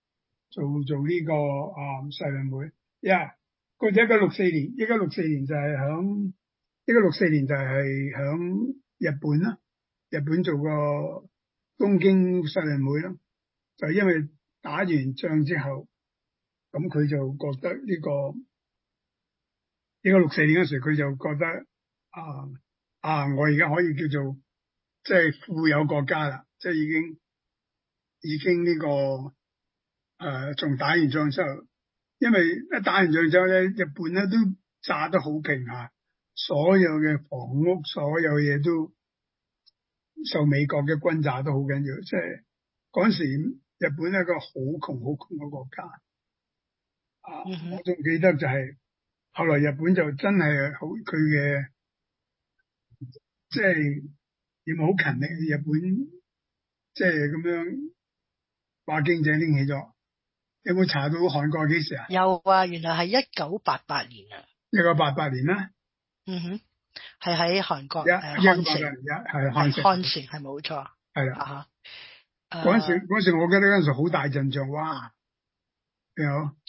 做做呢、這個啊世運會。呀，嗰陣一九六四年，一九六四年就係響一九六四年就係響日本啦，日本做個東京世運會啦，就因為打完仗之後，咁佢就覺得呢、這個一九六四年嗰時，佢就覺得啊啊，我而家可以叫做即係、就是、富有國家啦，即、就、係、是、已經已經呢、這個誒，從、呃、打完仗之後，因為一打完仗之後咧，日本咧都炸得好勁吓，所有嘅房屋，所有嘢都受美國嘅轟炸都好緊要，即係嗰陣時日本係一個好窮好窮嘅國家。啊，我仲記得就係、是、後來日本就真係好佢嘅，即係點好勤力，日本即係咁樣把經濟拎起咗。有冇查到韓國幾時啊？ 有啊，原來係一九八八年啊。 一九八八年啦。 嗯哼，係喺韓國誒漢城， 係漢城，漢城係冇錯。 係啦。 啊嗰陣時嗰陣時我記得嗰陣時好大陣仗，哇！有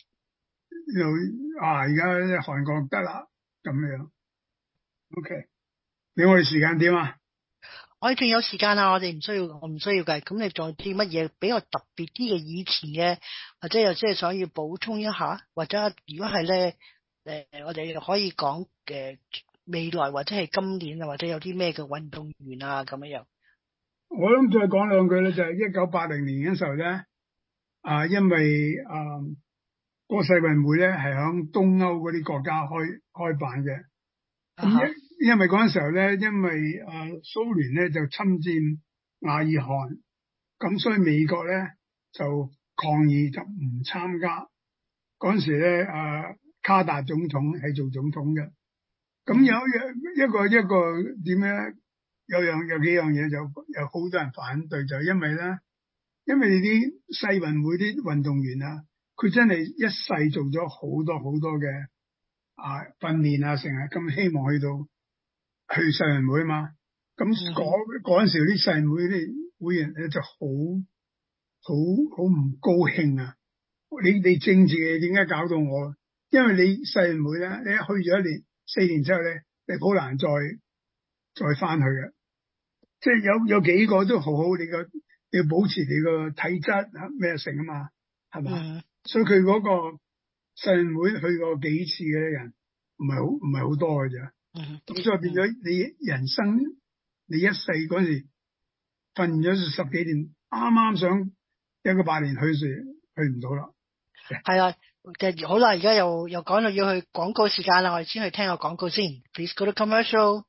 有啊，而家韓國得啦咁樣。OK， 你我哋時間點啊？ 我哋仲有時間啊！我哋唔需要，我唔需要計。咁你仲有啲乜嘢比較特別啲嘅以前嘅，或者又即係想要補充一下，或者如果係咧，誒、呃，我哋可以講嘅未來或者係今年啊，或者有啲咩嘅運動員啊咁樣樣。 我諗再講兩句咧，就係一九八零年嘅時候咧，啊，因為啊，嗰個世運會咧係響東歐嗰啲國家開開辦嘅。咁因、uh-huh. 因為嗰陣時候咧，因為啊蘇聯咧就侵佔阿爾汗，咁所以美國咧就抗議就唔參加。嗰陣時咧，啊卡達總統係做總統嘅。咁有一一個一個點咧，有樣有幾樣嘢就有好多人反對，就因為咧，因為啲世運會啲運動員啊，佢真係一世做咗好多好多嘅。啊！訓練啊，成日咁希望去到去世運會啊嘛，咁嗰嗰陣時啲世運會啲會員咧就好好好唔高興啊！你你政治嘅點解搞到我？因為你世運會咧，你一去咗一年四年之後咧，你好難再再翻去嘅。即係有有幾個都好好，你個你要保持你個體質啊咩成啊嘛，係嘛？嗯、所以佢嗰、嗰個。世運會去過幾次嘅人唔係好唔係好多嘅咋，咁所以變咗你人生你一世嗰時訓咗十幾年，啱啱想一個八年去時去唔到啦。 係啊，嘅好啦，而家又又講到要去廣告時間啦，我哋先去聽個廣告先。Please go to commercial。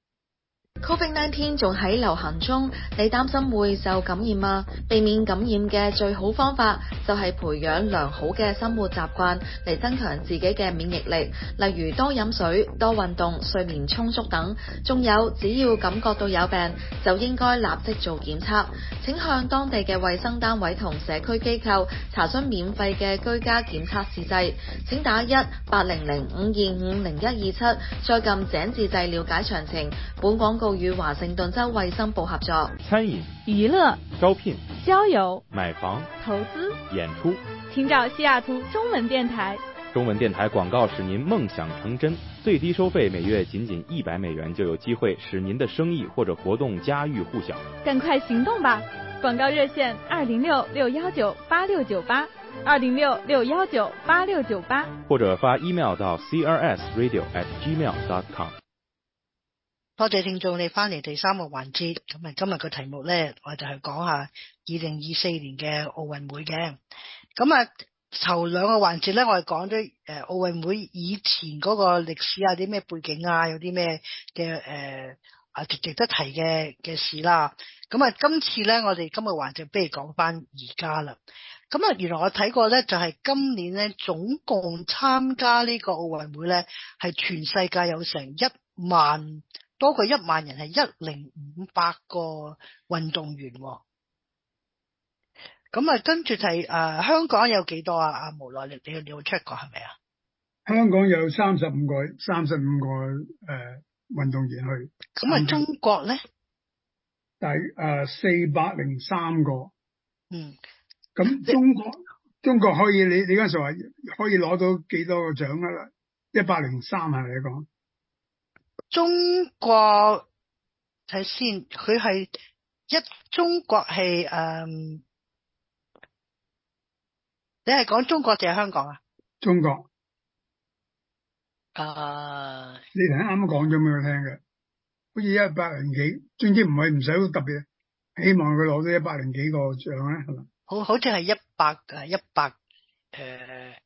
Covid 十九 仲喺流行中，你擔心會受感染嗎？避免感染嘅最好方法就係培養良好嘅生活習慣嚟增強自己嘅免疫力，例如多飲水、多運動、睡眠充足等。仲有，只要感覺到有病，就應該立即做檢測。請向當地嘅衛生單位同社區機構查詢免費嘅居家檢測試劑。請打一八零零五二五零一二七，再撳井字掣了解詳情。本廣告與華盛頓州衛生部合作。 餐飲、 娛樂、 招聘、 交友、 買房、 投資、 演出， 請找西雅圖中文電台。 中文電台廣告使您夢想成真，最低收費每月僅僅一百美元，就有機會使您的生意或者活動家喻戶曉。 趕快行動吧！廣告熱線二零六六幺九八六九八，二零六六幺九八六九八， 或者發 email 到 c r s radio at gmail dot com。 多謝聽眾，你翻嚟第三個環節。咁啊，今日個題目咧，我就係講下二零二四年嘅奧運會嘅。咁啊，頭兩個環節咧，我係講咗誒奧運會以前嗰個歷史啊，啲咩背景啊，有啲咩嘅誒啊值值得提嘅嘅事啦。咁啊，今次咧，我哋今日環節不如講翻而家啦。咁啊，原來我睇過咧，就係、是、今年咧總共參加呢個奧運會咧，係全世界有成一萬。多過一萬人，係一零五百個運動員。咁啊，跟住係誒香港有幾多啊？阿無奈你你你有 check 過係咪啊？ 香港有三十五個三十五個誒運動員去。 咁啊，中國咧？ 第誒四百零三個。 嗯。 咁中國中國可以，你你嗰陣時話可以攞到幾多個獎啊？一百零三係你講？ 中國睇先，佢係一中國係誒、嗯，你係講中國定係香港啊？ 中國。 啊、uh,！ 你頭先啱啱講咗俾我聽嘅，好似一百零幾，總之唔係唔使好特別，希望佢攞到一百零幾個獎咧，係嘛？好， 好似係一百誒，一百誒，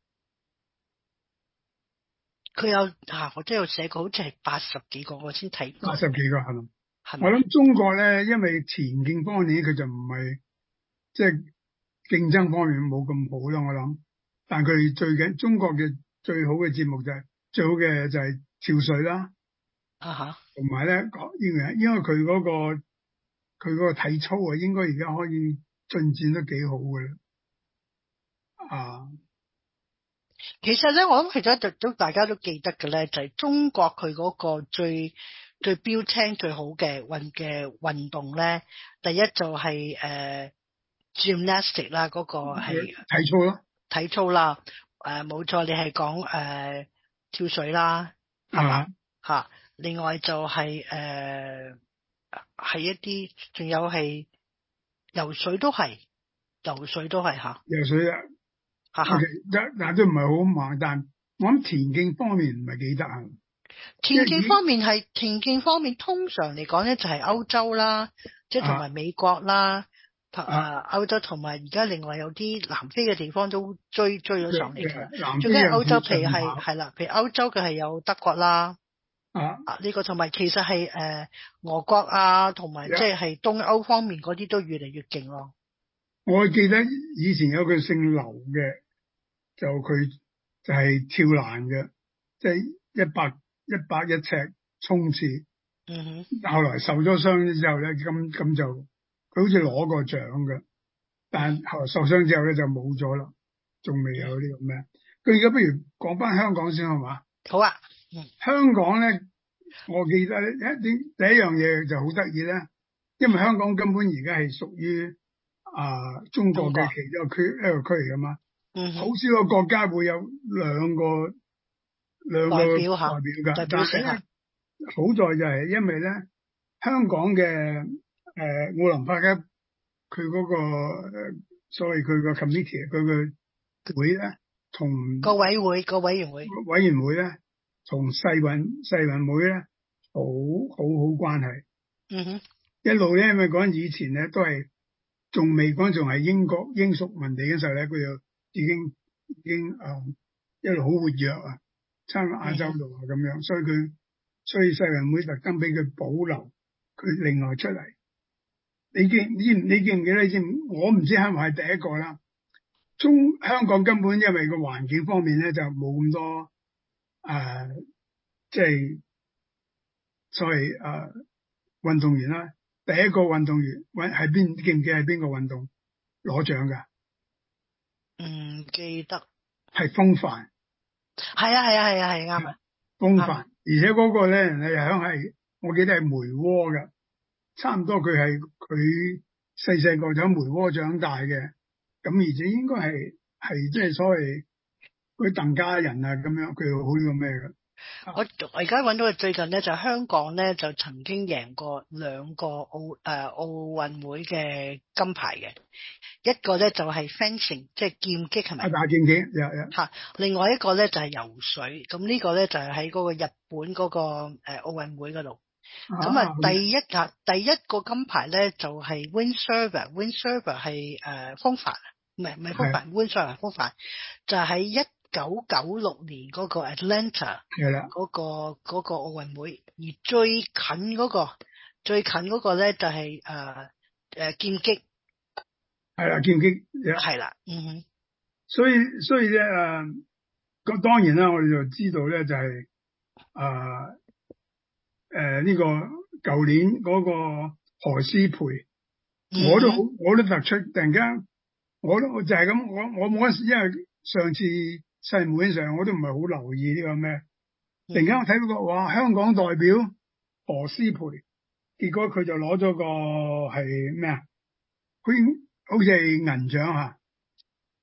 佢有啊，我都有寫過，好似係八十幾個，我先睇過。 八十幾個係嘛？ 係我諗中國咧，因為田徑方面佢就唔係即係競爭方面冇咁好啦，我諗。但佢哋最緊中國嘅最好嘅節目就係、是。最好嘅就係跳水啦， 啊哈，同埋咧，因為因為佢嗰個佢嗰個體操啊，應該而家可以進展得幾好嘅啦，啊， 其實咧，我諗其實都大家都記得嘅咧，就係、是、中國佢嗰個最最標青最好嘅運嘅運動咧，第一就係、是、誒、呃、gymnastic 啦，嗰、那個係體操咯， 體操啦，誒冇錯，你係講誒。呃跳水啦，係嘛吓？另外就係誒係一啲，仲有係游水都係，游水都係吓。 游水啊，吓吓，嗱嗱都唔係好猛，但我諗田徑方面唔係幾得啊。 田徑方面係田徑方面，通常嚟講咧就係歐洲啦，即係同埋美國啦。啊！歐洲同埋而家另外有啲南非嘅地方都追追咗上嚟嘅，最緊係歐洲，譬如係係啦，譬如歐洲嘅係有德國啦， 啊啊呢個同埋其實係誒、呃、俄國啊，同埋即係係東歐方面嗰啲都越嚟越勁咯。 我記得以前有個姓劉嘅，就佢就係跳欄嘅，即係一百一百一尺衝刺。 嗯哼。 後來受咗傷之後咧，咁咁就。佢好似攞過獎嘅，但後來受傷之後咧就冇咗啦，仲未有呢個咩？佢而家不如講翻香港先好嘛？ 好啊， 嗯，香港咧，我記得一點第一樣嘢就好得意咧，因為香港根本而家係屬於啊中國嘅其中一個區一個區嚟噶嘛， 嗯， 好少個國家會有兩個兩個代表噶，但係咧好在就係因為咧香港嘅。誒、呃，奧林匹克佢嗰個所謂佢個 committee 佢個會咧，同個委會個委員會委員會咧，同世運世運會咧，好好好關係。 嗯哼， 一路咧，因為講以前咧都係仲未講，仲係英國英屬民地嘅時候咧，佢就已經已經誒、呃、一路好活躍啊，參亞洲度啊咁樣，所以佢所以世運會特登俾佢保留佢另外出嚟。你記你你記唔記得？你知唔？我唔知係咪係第一個啦。中香港根本因為個環境方面咧，就冇咁多誒、呃，即係所謂誒運動員啦。第一個運動員揾係邊？記唔記係邊個運動攞獎㗎？ 唔記得。 係風帆。 係啊係啊係啊係啱啊。 風帆，而且嗰個咧，人哋響係，我記得係梅窩㗎。差唔多佢係佢細細個就喺梅窩長大嘅，咁而且應該係係即係所謂嗰啲鄧家人啊咁樣，佢好呢個咩嘅？ 我我而家揾到嘅最近咧，就香港咧就曾經贏過兩個奧誒奧運會嘅金牌嘅，一個咧就係 fencing 即係劍擊係咪？ 打劍擊， 嚇，另外一個咧就係游水，咁呢個咧就係喺嗰個日本嗰個誒奧運會嗰度。咁啊，第一啊，第一個金牌咧就係 windsurfer，windsurfer 係誒風帆，唔係唔係風帆 ，windsurfer 風帆，就喺一九九六年嗰個 Atlanta 係啦， 嗰個嗰個奧運會，而最近嗰個最近嗰個咧就係誒誒劍擊， 係啦劍擊， 係啦，嗯哼， 所以所以咧誒，咁當然啦，我哋就知道咧就係誒。誒、呃，呢、這個舊年嗰個何詩蓓，我都好，我都突出，突然間，我都就係咁，我我冇嗰時，因為上次世運會上我都唔係好留意呢個咩，突然間我睇到個哇，香港代表何詩蓓，結果佢就攞咗個係咩啊？佢好似係銀獎吓，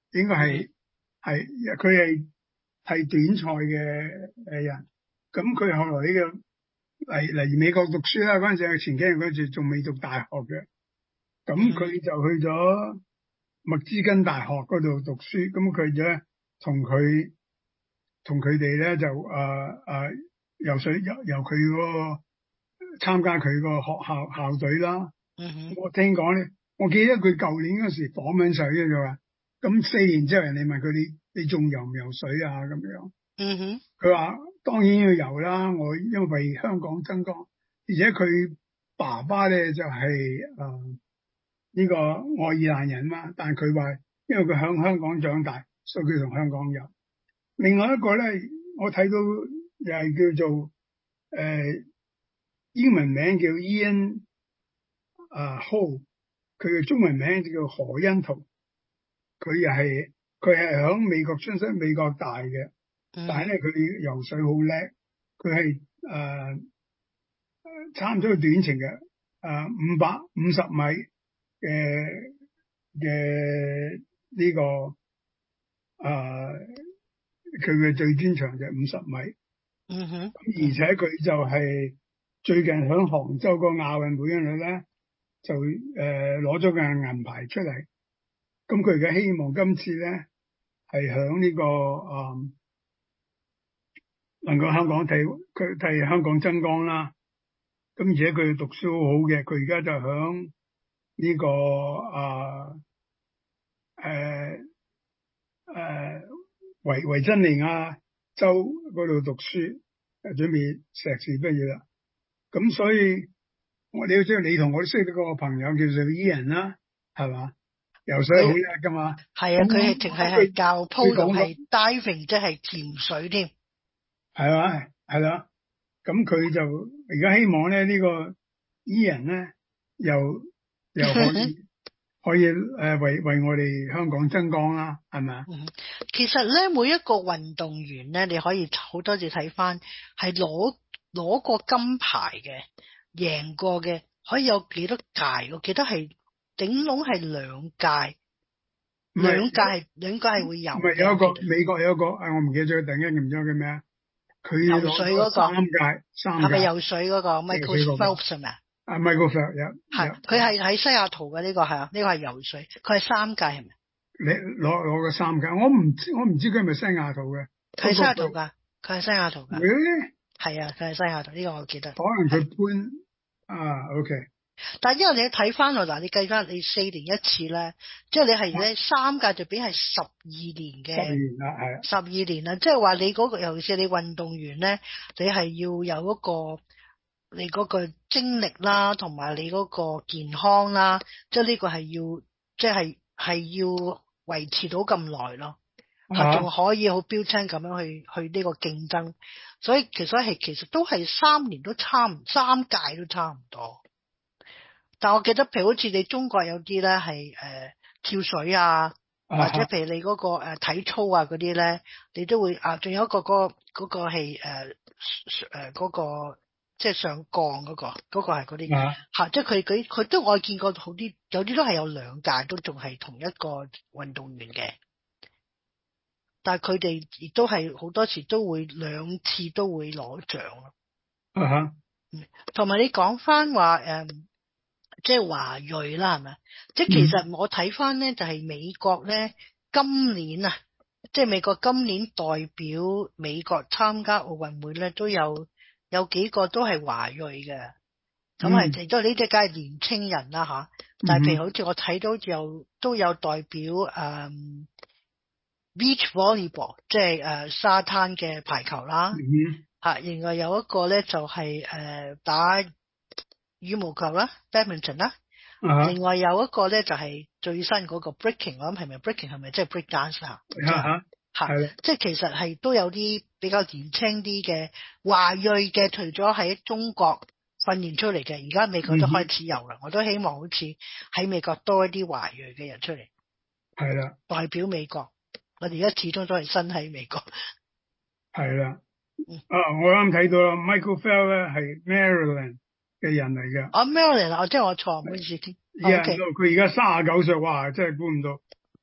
應該係係佢係係短賽嘅誒人。咁佢後來呢個嚟嚟美國讀書啦，嗰陣時佢前幾年嗰陣時仲未讀大學嘅，咁佢就去咗密芝根大學嗰度讀書。咁佢咧同佢同佢哋咧就誒誒游水由由佢嗰個參加佢個學校校隊啦。 嗯哼， 我聽講咧，我記得佢舊年嗰時訪問上咧就話，咁四年之後人哋問佢你你仲游唔游水啊咁樣。 嗯哼， 佢話當然要游啦，我因為香港爭光，而且佢爸爸咧就係誒呢個愛爾蘭人嘛，但係佢話因為佢響香港長大，所以佢同香港游。另外一個咧，我睇到又係叫做誒、呃、英文名叫 Ian 啊 Ho， 佢嘅中文名就叫何恩圖。佢又係佢係響美國出生，美國大嘅。但係咧，佢游水好叻，佢係誒差唔多短程嘅誒五百五十米嘅嘅呢個誒佢嘅最專長就係五十米。 嗯哼， 而且佢就係最近響杭州個亞運會嗰度咧，就誒攞咗個銀牌出嚟。咁佢而家希望今次咧係響呢個誒。呃能夠香港替佢替香港爭光啦，咁而且佢讀書好好嘅，佢而家就響呢、這個啊誒誒維維珍尼亞州嗰度讀書，準備碩士畢業啦。咁所以我你要知道，你同我都識得個朋友叫做 Ian 啦，係嘛？游水好叻噶嘛？ 係啊，佢係淨係係教 polo 係 diving，即係潛水添。 係嘛，係啦，咁佢就而家希望咧呢、這個 Ian 咧又又可以可以誒、呃、為為我哋香港爭光啦，係咪啊？ 嗯，其實咧每一個運動員咧，你可以好多次睇翻係攞攞過金牌嘅，贏過嘅，可以有幾多屆？我記得係頂籠係兩屆，兩屆係兩屆係會有。唔係有一個美國有一個誒，我唔記得咗，突然間唔知佢咩啊？佢游水嗰、那個三屆，三屆係咪游水嗰個 Michael Phelps 係咪啊？ 啊 Michael Phelps 有係，佢係喺西雅圖嘅呢個係啊，呢、這個係游水，佢係三屆係咪？ 你攞攞個三屆，我唔知我唔知佢係咪西雅圖嘅？ 係西雅圖噶，佢係西雅圖噶。 Really？ 係啊，佢係西雅圖，呢、這個我記得。 可能佢搬啊 ，OK。 但係因為你睇翻喎，嗱，你計翻你四年一次咧，即係你係咧三屆就變係十二年嘅。十二年啦，係。 十二年啦，即係話你嗰、那個，尤其是你運動員咧，你係要有嗰、那個你嗰個精力啦，同埋你嗰個健康啦，即係呢個係要，即係係要維持到咁耐咯，仲、啊、可以好標青咁樣去去呢個競爭，所以其實係其實都係三年都差唔三屆都差唔多。但我記得譬如好似你中國有啲咧係誒跳水啊，或者譬如你嗰個誒體操啊嗰啲咧，你都會啊，仲有一個嗰、嗰個嗰、嗰個係誒誒嗰個即係上槓嗰個，嗰個係嗰啲吓，即係佢佢佢都我見過好啲，有啲都係有兩屆都仲係同一個運動員嘅，但係佢哋亦都係好多時都會兩次都會攞獎咯。 啊哈， 同埋你講翻話誒。即係華裔啦，係咪？即係其實我睇翻咧，就係美國咧，今年啊，即係美國今年代表美國參加奧運會咧，都有有幾個都係華裔嘅。咁係亦都呢啲梗係年青人啦吓。但係譬如好似我睇到有都有代表誒、嗯、beach volleyball， 即係誒沙灘嘅排球啦。吓、嗯，另外有一個咧就係誒打羽毛球啦 badminton 啦、uh-huh. 另外有一個咧就係最新嗰個 breaking， 我諗係咪 breaking 係咪即係 break dance 啊？ 吓吓，係即係其實係都有啲比較年輕啲嘅華裔嘅，除咗喺中國訓練出嚟嘅，而家美國都開始有啦、嗯。我都希望好似喺美國多一啲華裔嘅人出嚟， 係啦， 代表美國。我哋而家始終都係身喺美國， 係啦、嗯。啊，我啱睇到啦 ，Michael Phelps 咧係 Maryland 嘅人嚟嘅。 啊 Maryland 啊，即係我錯，唔好意思添。 佢而家三十九歲，哇！真係估唔到。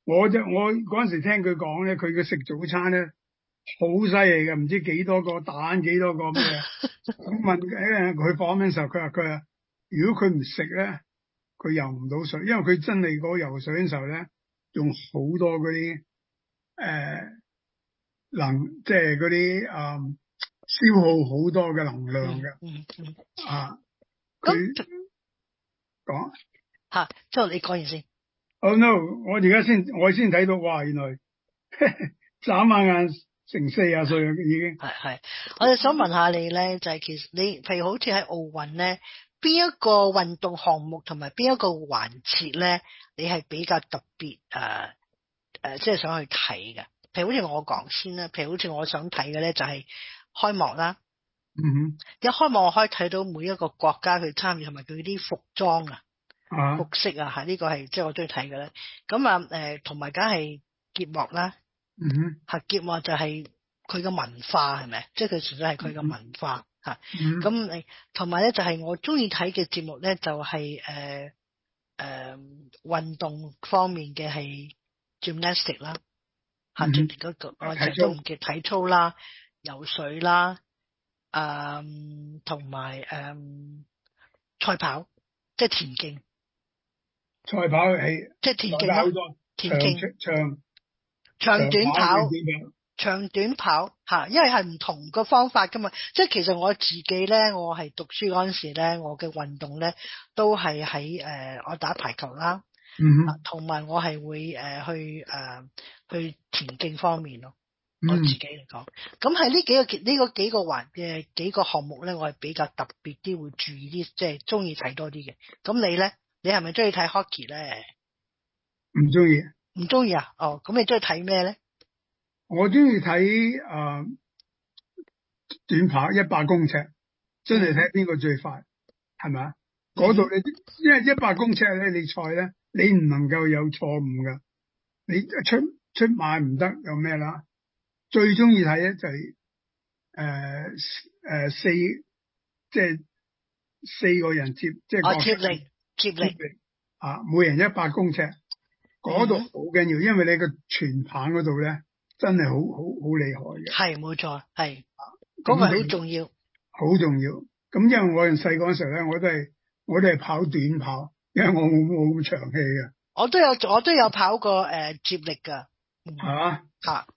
我就我嗰陣時聽佢講咧，佢嘅食早餐咧好犀利嘅，唔知幾多個蛋，幾多個咩？我問誒佢訪問嘅時候，佢話佢話如果佢唔食咧，佢游唔到水，因為佢真係嗰游水嘅時候咧，用好多嗰啲誒能，即係嗰啲誒消耗好多嘅能量嘅。 嗯嗯嗯。 啊，佢講吓，之後你講完先。 Oh no！我而家先我先睇到，哇！原來眨下眼成四十歲已經。 係係，我就想問下你咧，就係、是、其實你譬如好似喺奧運咧，邊一個運動項目同埋邊一個環節咧，你係比較特別誒誒，即、呃、係、呃就是、想去睇嘅？譬如好似我講先啦，譬如好似我想睇嘅咧，就係開幕啦。 嗯哼。 一開幕我可以睇到每一個國家去參與同埋佢啲服裝啊。 啊、 服飾啊，吓、這、呢個係即係我中意睇嘅咧。咁啊，誒，同埋梗係揭幕啦。 嗯哼， 吓揭幕就係佢嘅文化係咪？即係佢純粹係佢嘅文化吓。咁誒，同埋咧就係我中意睇嘅節目咧，就係誒誒運動方面嘅係 gymnastic 啦，吓即係嗰個我成日都唔記體操啦、游水啦，誒同埋誒賽跑，即係田徑。 賽跑係即係田徑咯，田徑長長短跑，長短跑吓，因為係唔同個方法噶嘛。即係其實我自己咧，我係讀書嗰陣時咧，我嘅運動咧都係喺誒，我打排球啦， 嗯， 同埋我係會誒、呃、去誒、呃、去田徑方面咯。我自己嚟講，咁喺呢幾個呢、這個幾個環嘅幾個項目咧，我係比較特別啲，會注意啲，即係中意睇多啲嘅。咁你咧？你係咪中意睇 hockey 咧？ 唔中意。 唔中意啊？哦，咁你中意睇咩咧？ 我中意睇誒短跑一百公尺，真係睇邊個最快，係咪啊？嗰度你因為一百公尺咧，你賽咧，你唔能夠有錯誤噶，你出出馬唔得有咩啦？最中意睇咧就係誒誒四即係四個人接即係。哦，接力。接力啊！每人一百公尺，嗰度好緊要，因為你個全棒嗰度咧，真係好好好厲害嘅。係冇錯，係嗰、那個好重要，好重要。咁因為我細個嗰時候咧，我都係我都係跑短跑，因為我冇冇咁長氣嘅。我都有我都有跑過誒、呃、接力噶，係吓。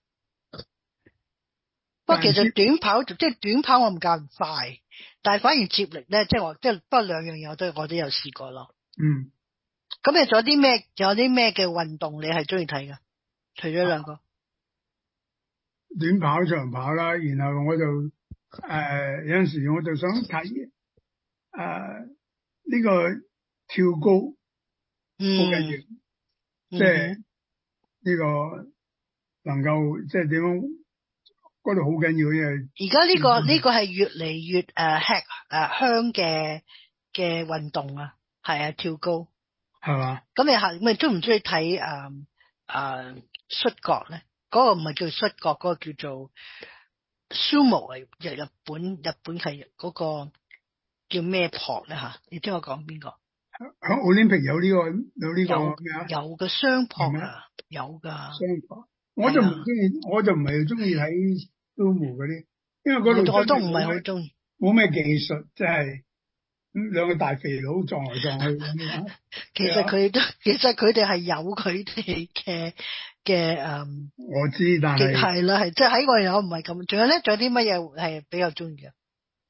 不過其實短跑即係短跑我唔夠咁快。但係反而接力咧，即係我即係不過兩樣嘢我都我都有試過咯。嗯，咁你仲有啲咩？仲有啲咩嘅運動你係中意睇噶？除咗兩個，短跑、長跑啦，然後我就誒、呃、有陣時我就想睇誒呢個跳高，嗯，好緊要，即係呢個能夠即係點樣？嗰度好緊要嘅。而家呢個呢、呢個係越嚟越誒、uh, 吃誒、uh, 香嘅嘅運動啊，係啊，跳高係嘛？咁你係咁你中唔中意睇誒誒摔角咧？嗰、嗰個唔係叫摔角，嗰、嗰個叫做 sumo 啊，日日本日本係嗰個叫咩撲咧吓？你聽我講邊個？喺奧林匹克有呢、呢個有呢個咩啊？有嘅雙撲啊，有噶雙撲。我就唔中意，我就唔係中意睇 sumo 嗰啲，因為嗰度我都唔係好中意，冇咩技術，即係兩個大肥佬撞嚟撞去咁樣。其實佢都，其實佢哋係有佢哋嘅嘅誒，我知，但係係啦，係即係喺我哋我唔係咁。仲有咧，仲有啲乜嘢係比較中意嘅？誒、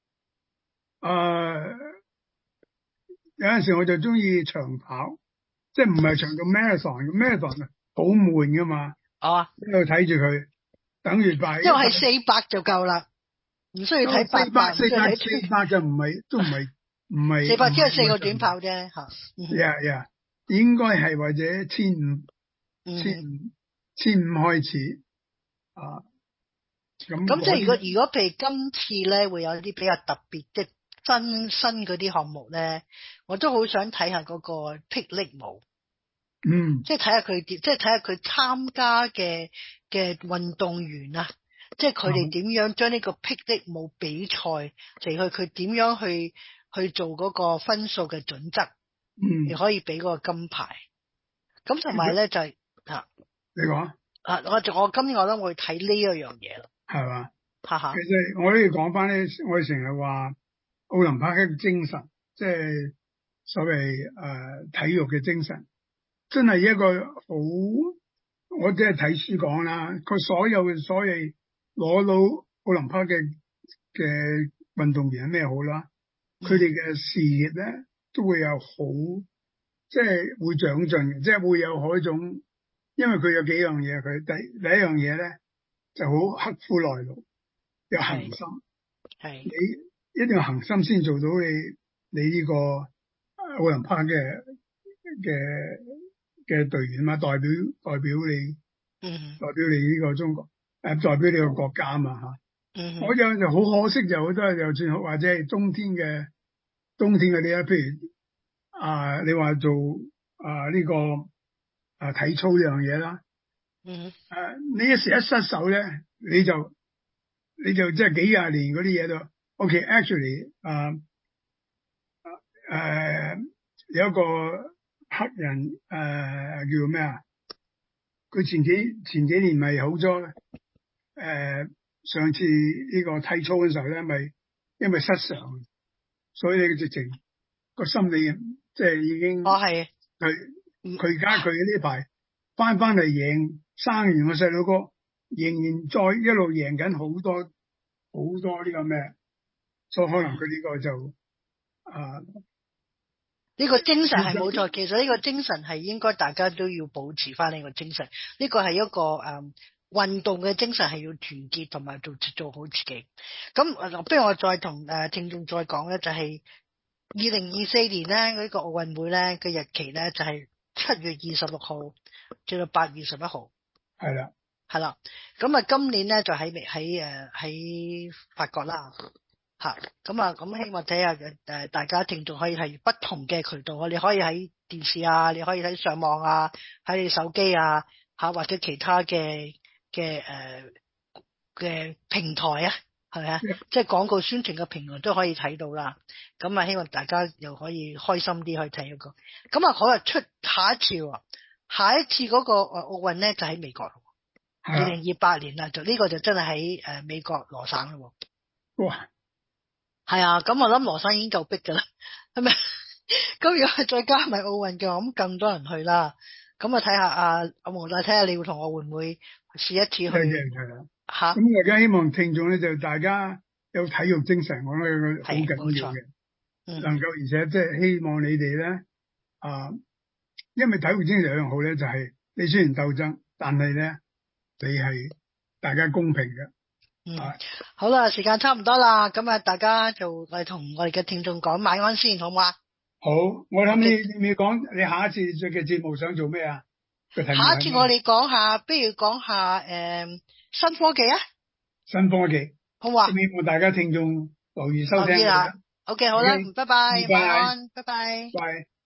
呃，有陣時我就中意長跑，即係唔係長到 marathon，marathon 啊，好悶噶嘛。哦，一路睇住佢，等於快，因為係四百就夠啦，唔需要睇八百，四百四百就唔係，都唔係唔係。四百只係四個短跑啫，吓。呀呀，應該係或者千五，千五，千五開始。啊，咁咁即係如果如果譬如今次咧會有啲比較特別即係新新嗰啲項目咧，我都好想睇下嗰個霹靂舞。嗯，即係睇下佢點，即係睇下佢參加嘅嘅運動員啊，即係佢哋點樣將呢個霹靂舞比賽嚟去，佢點樣去去做嗰個分數嘅準則，嗯，你可以俾嗰個金牌。咁同埋咧就係、是、啊， 你講啊，我就我今年我諗會睇呢一樣嘢啦， 係嘛？ 哈哈。 其實我都要講翻咧，我哋成日話奧林匹克精神，即係所謂誒、呃、體育嘅精神，真係一個好，我只係睇書講啦。佢所有嘅所謂攞到奧林匹克嘅嘅運動員係咩好啦？佢哋嘅事業咧都會有好，即係會長進嘅，即係會有嗰種，因為佢有幾樣嘢，佢第第一樣嘢咧就好刻苦耐勞，有恒心，係你一定要恒心先做到你你呢個奧林匹克嘅嘅嘅隊員嘛，代表代表你，嗯，代表你呢個中國，誒、呃，代表你個國家嘛吓。嗯，我有就好可惜，就好多就算或者係冬天嘅冬天嗰啲啊，譬如啊、呃，你話做啊呢、呃這個啊、呃、體操呢樣嘢啦，嗯，誒、呃，你一時一失手咧，你就你就即係幾廿年嗰啲嘢都 OK。actually 啊、呃、誒、呃、有一個黑人誒、呃、叫咩啊？佢前幾前幾年咪好咗誒。呃上次呢個體操嘅時候咧，咪因為失常，所以你直情個心理即係已經，哦係，佢佢而家佢呢排翻翻嚟贏，生完個細佬哥，仍然再一路贏緊好多好多呢個咩，所以可能佢呢個就啊呢個精神係冇錯，其實呢個精神係應該大家都要保持翻呢個精神，呢個係一個誒。嗯運動嘅精神係要團結同埋做做好自己。咁不如我再同誒聽眾再講咧，就係二零二四年咧呢個奧運會咧嘅日期咧就係七月二十六號至到八月十一號。係啦，係啦。咁啊今年咧就喺喺誒喺法國啦吓。咁啊咁希望睇下誒大家聽眾可以係不同嘅渠道，你可以喺電視啊，你可以喺上網啊，喺你手機啊吓或者其他嘅。嘅誒嘅平台啊，係咪啊？即係廣告宣傳嘅平台都可以睇到啦。咁啊，希望大家又可以開心啲去睇嗰個。咁啊，可能出下一次喎，下一次嗰個誒奧運咧就喺美國咯。二零二八年啦，就呢個就真係喺誒美國羅省咯。哇！係啊，咁我諗羅省已經夠逼㗎啦，係咪？咁如果再加埋奧運嘅話，咁更多人去啦。咁啊，睇下阿阿黃大，睇下你會同我會唔會試一次去？係嘅，係啦。嚇！咁大家希望聽眾咧就大家有體育精神，我覺得好緊要嘅。嗯。能夠而且即係希望你哋咧啊，因為體育精神有樣好咧，就係你雖然鬥爭，但係咧你係大家公平嘅。嗯。啊、好啦，時間差唔多啦，咁啊，大家就嚟同我哋嘅聽眾講晚安先，好唔好啊？好，我諗你你講你下一次嘅節目想做咩啊？下一次我哋講下，不如講下誒、嗯、新科技啊。新科技，好啊。希望大家聽眾留意收聽。留意啦。OK，好啦，拜拜，晚安，拜拜。拜。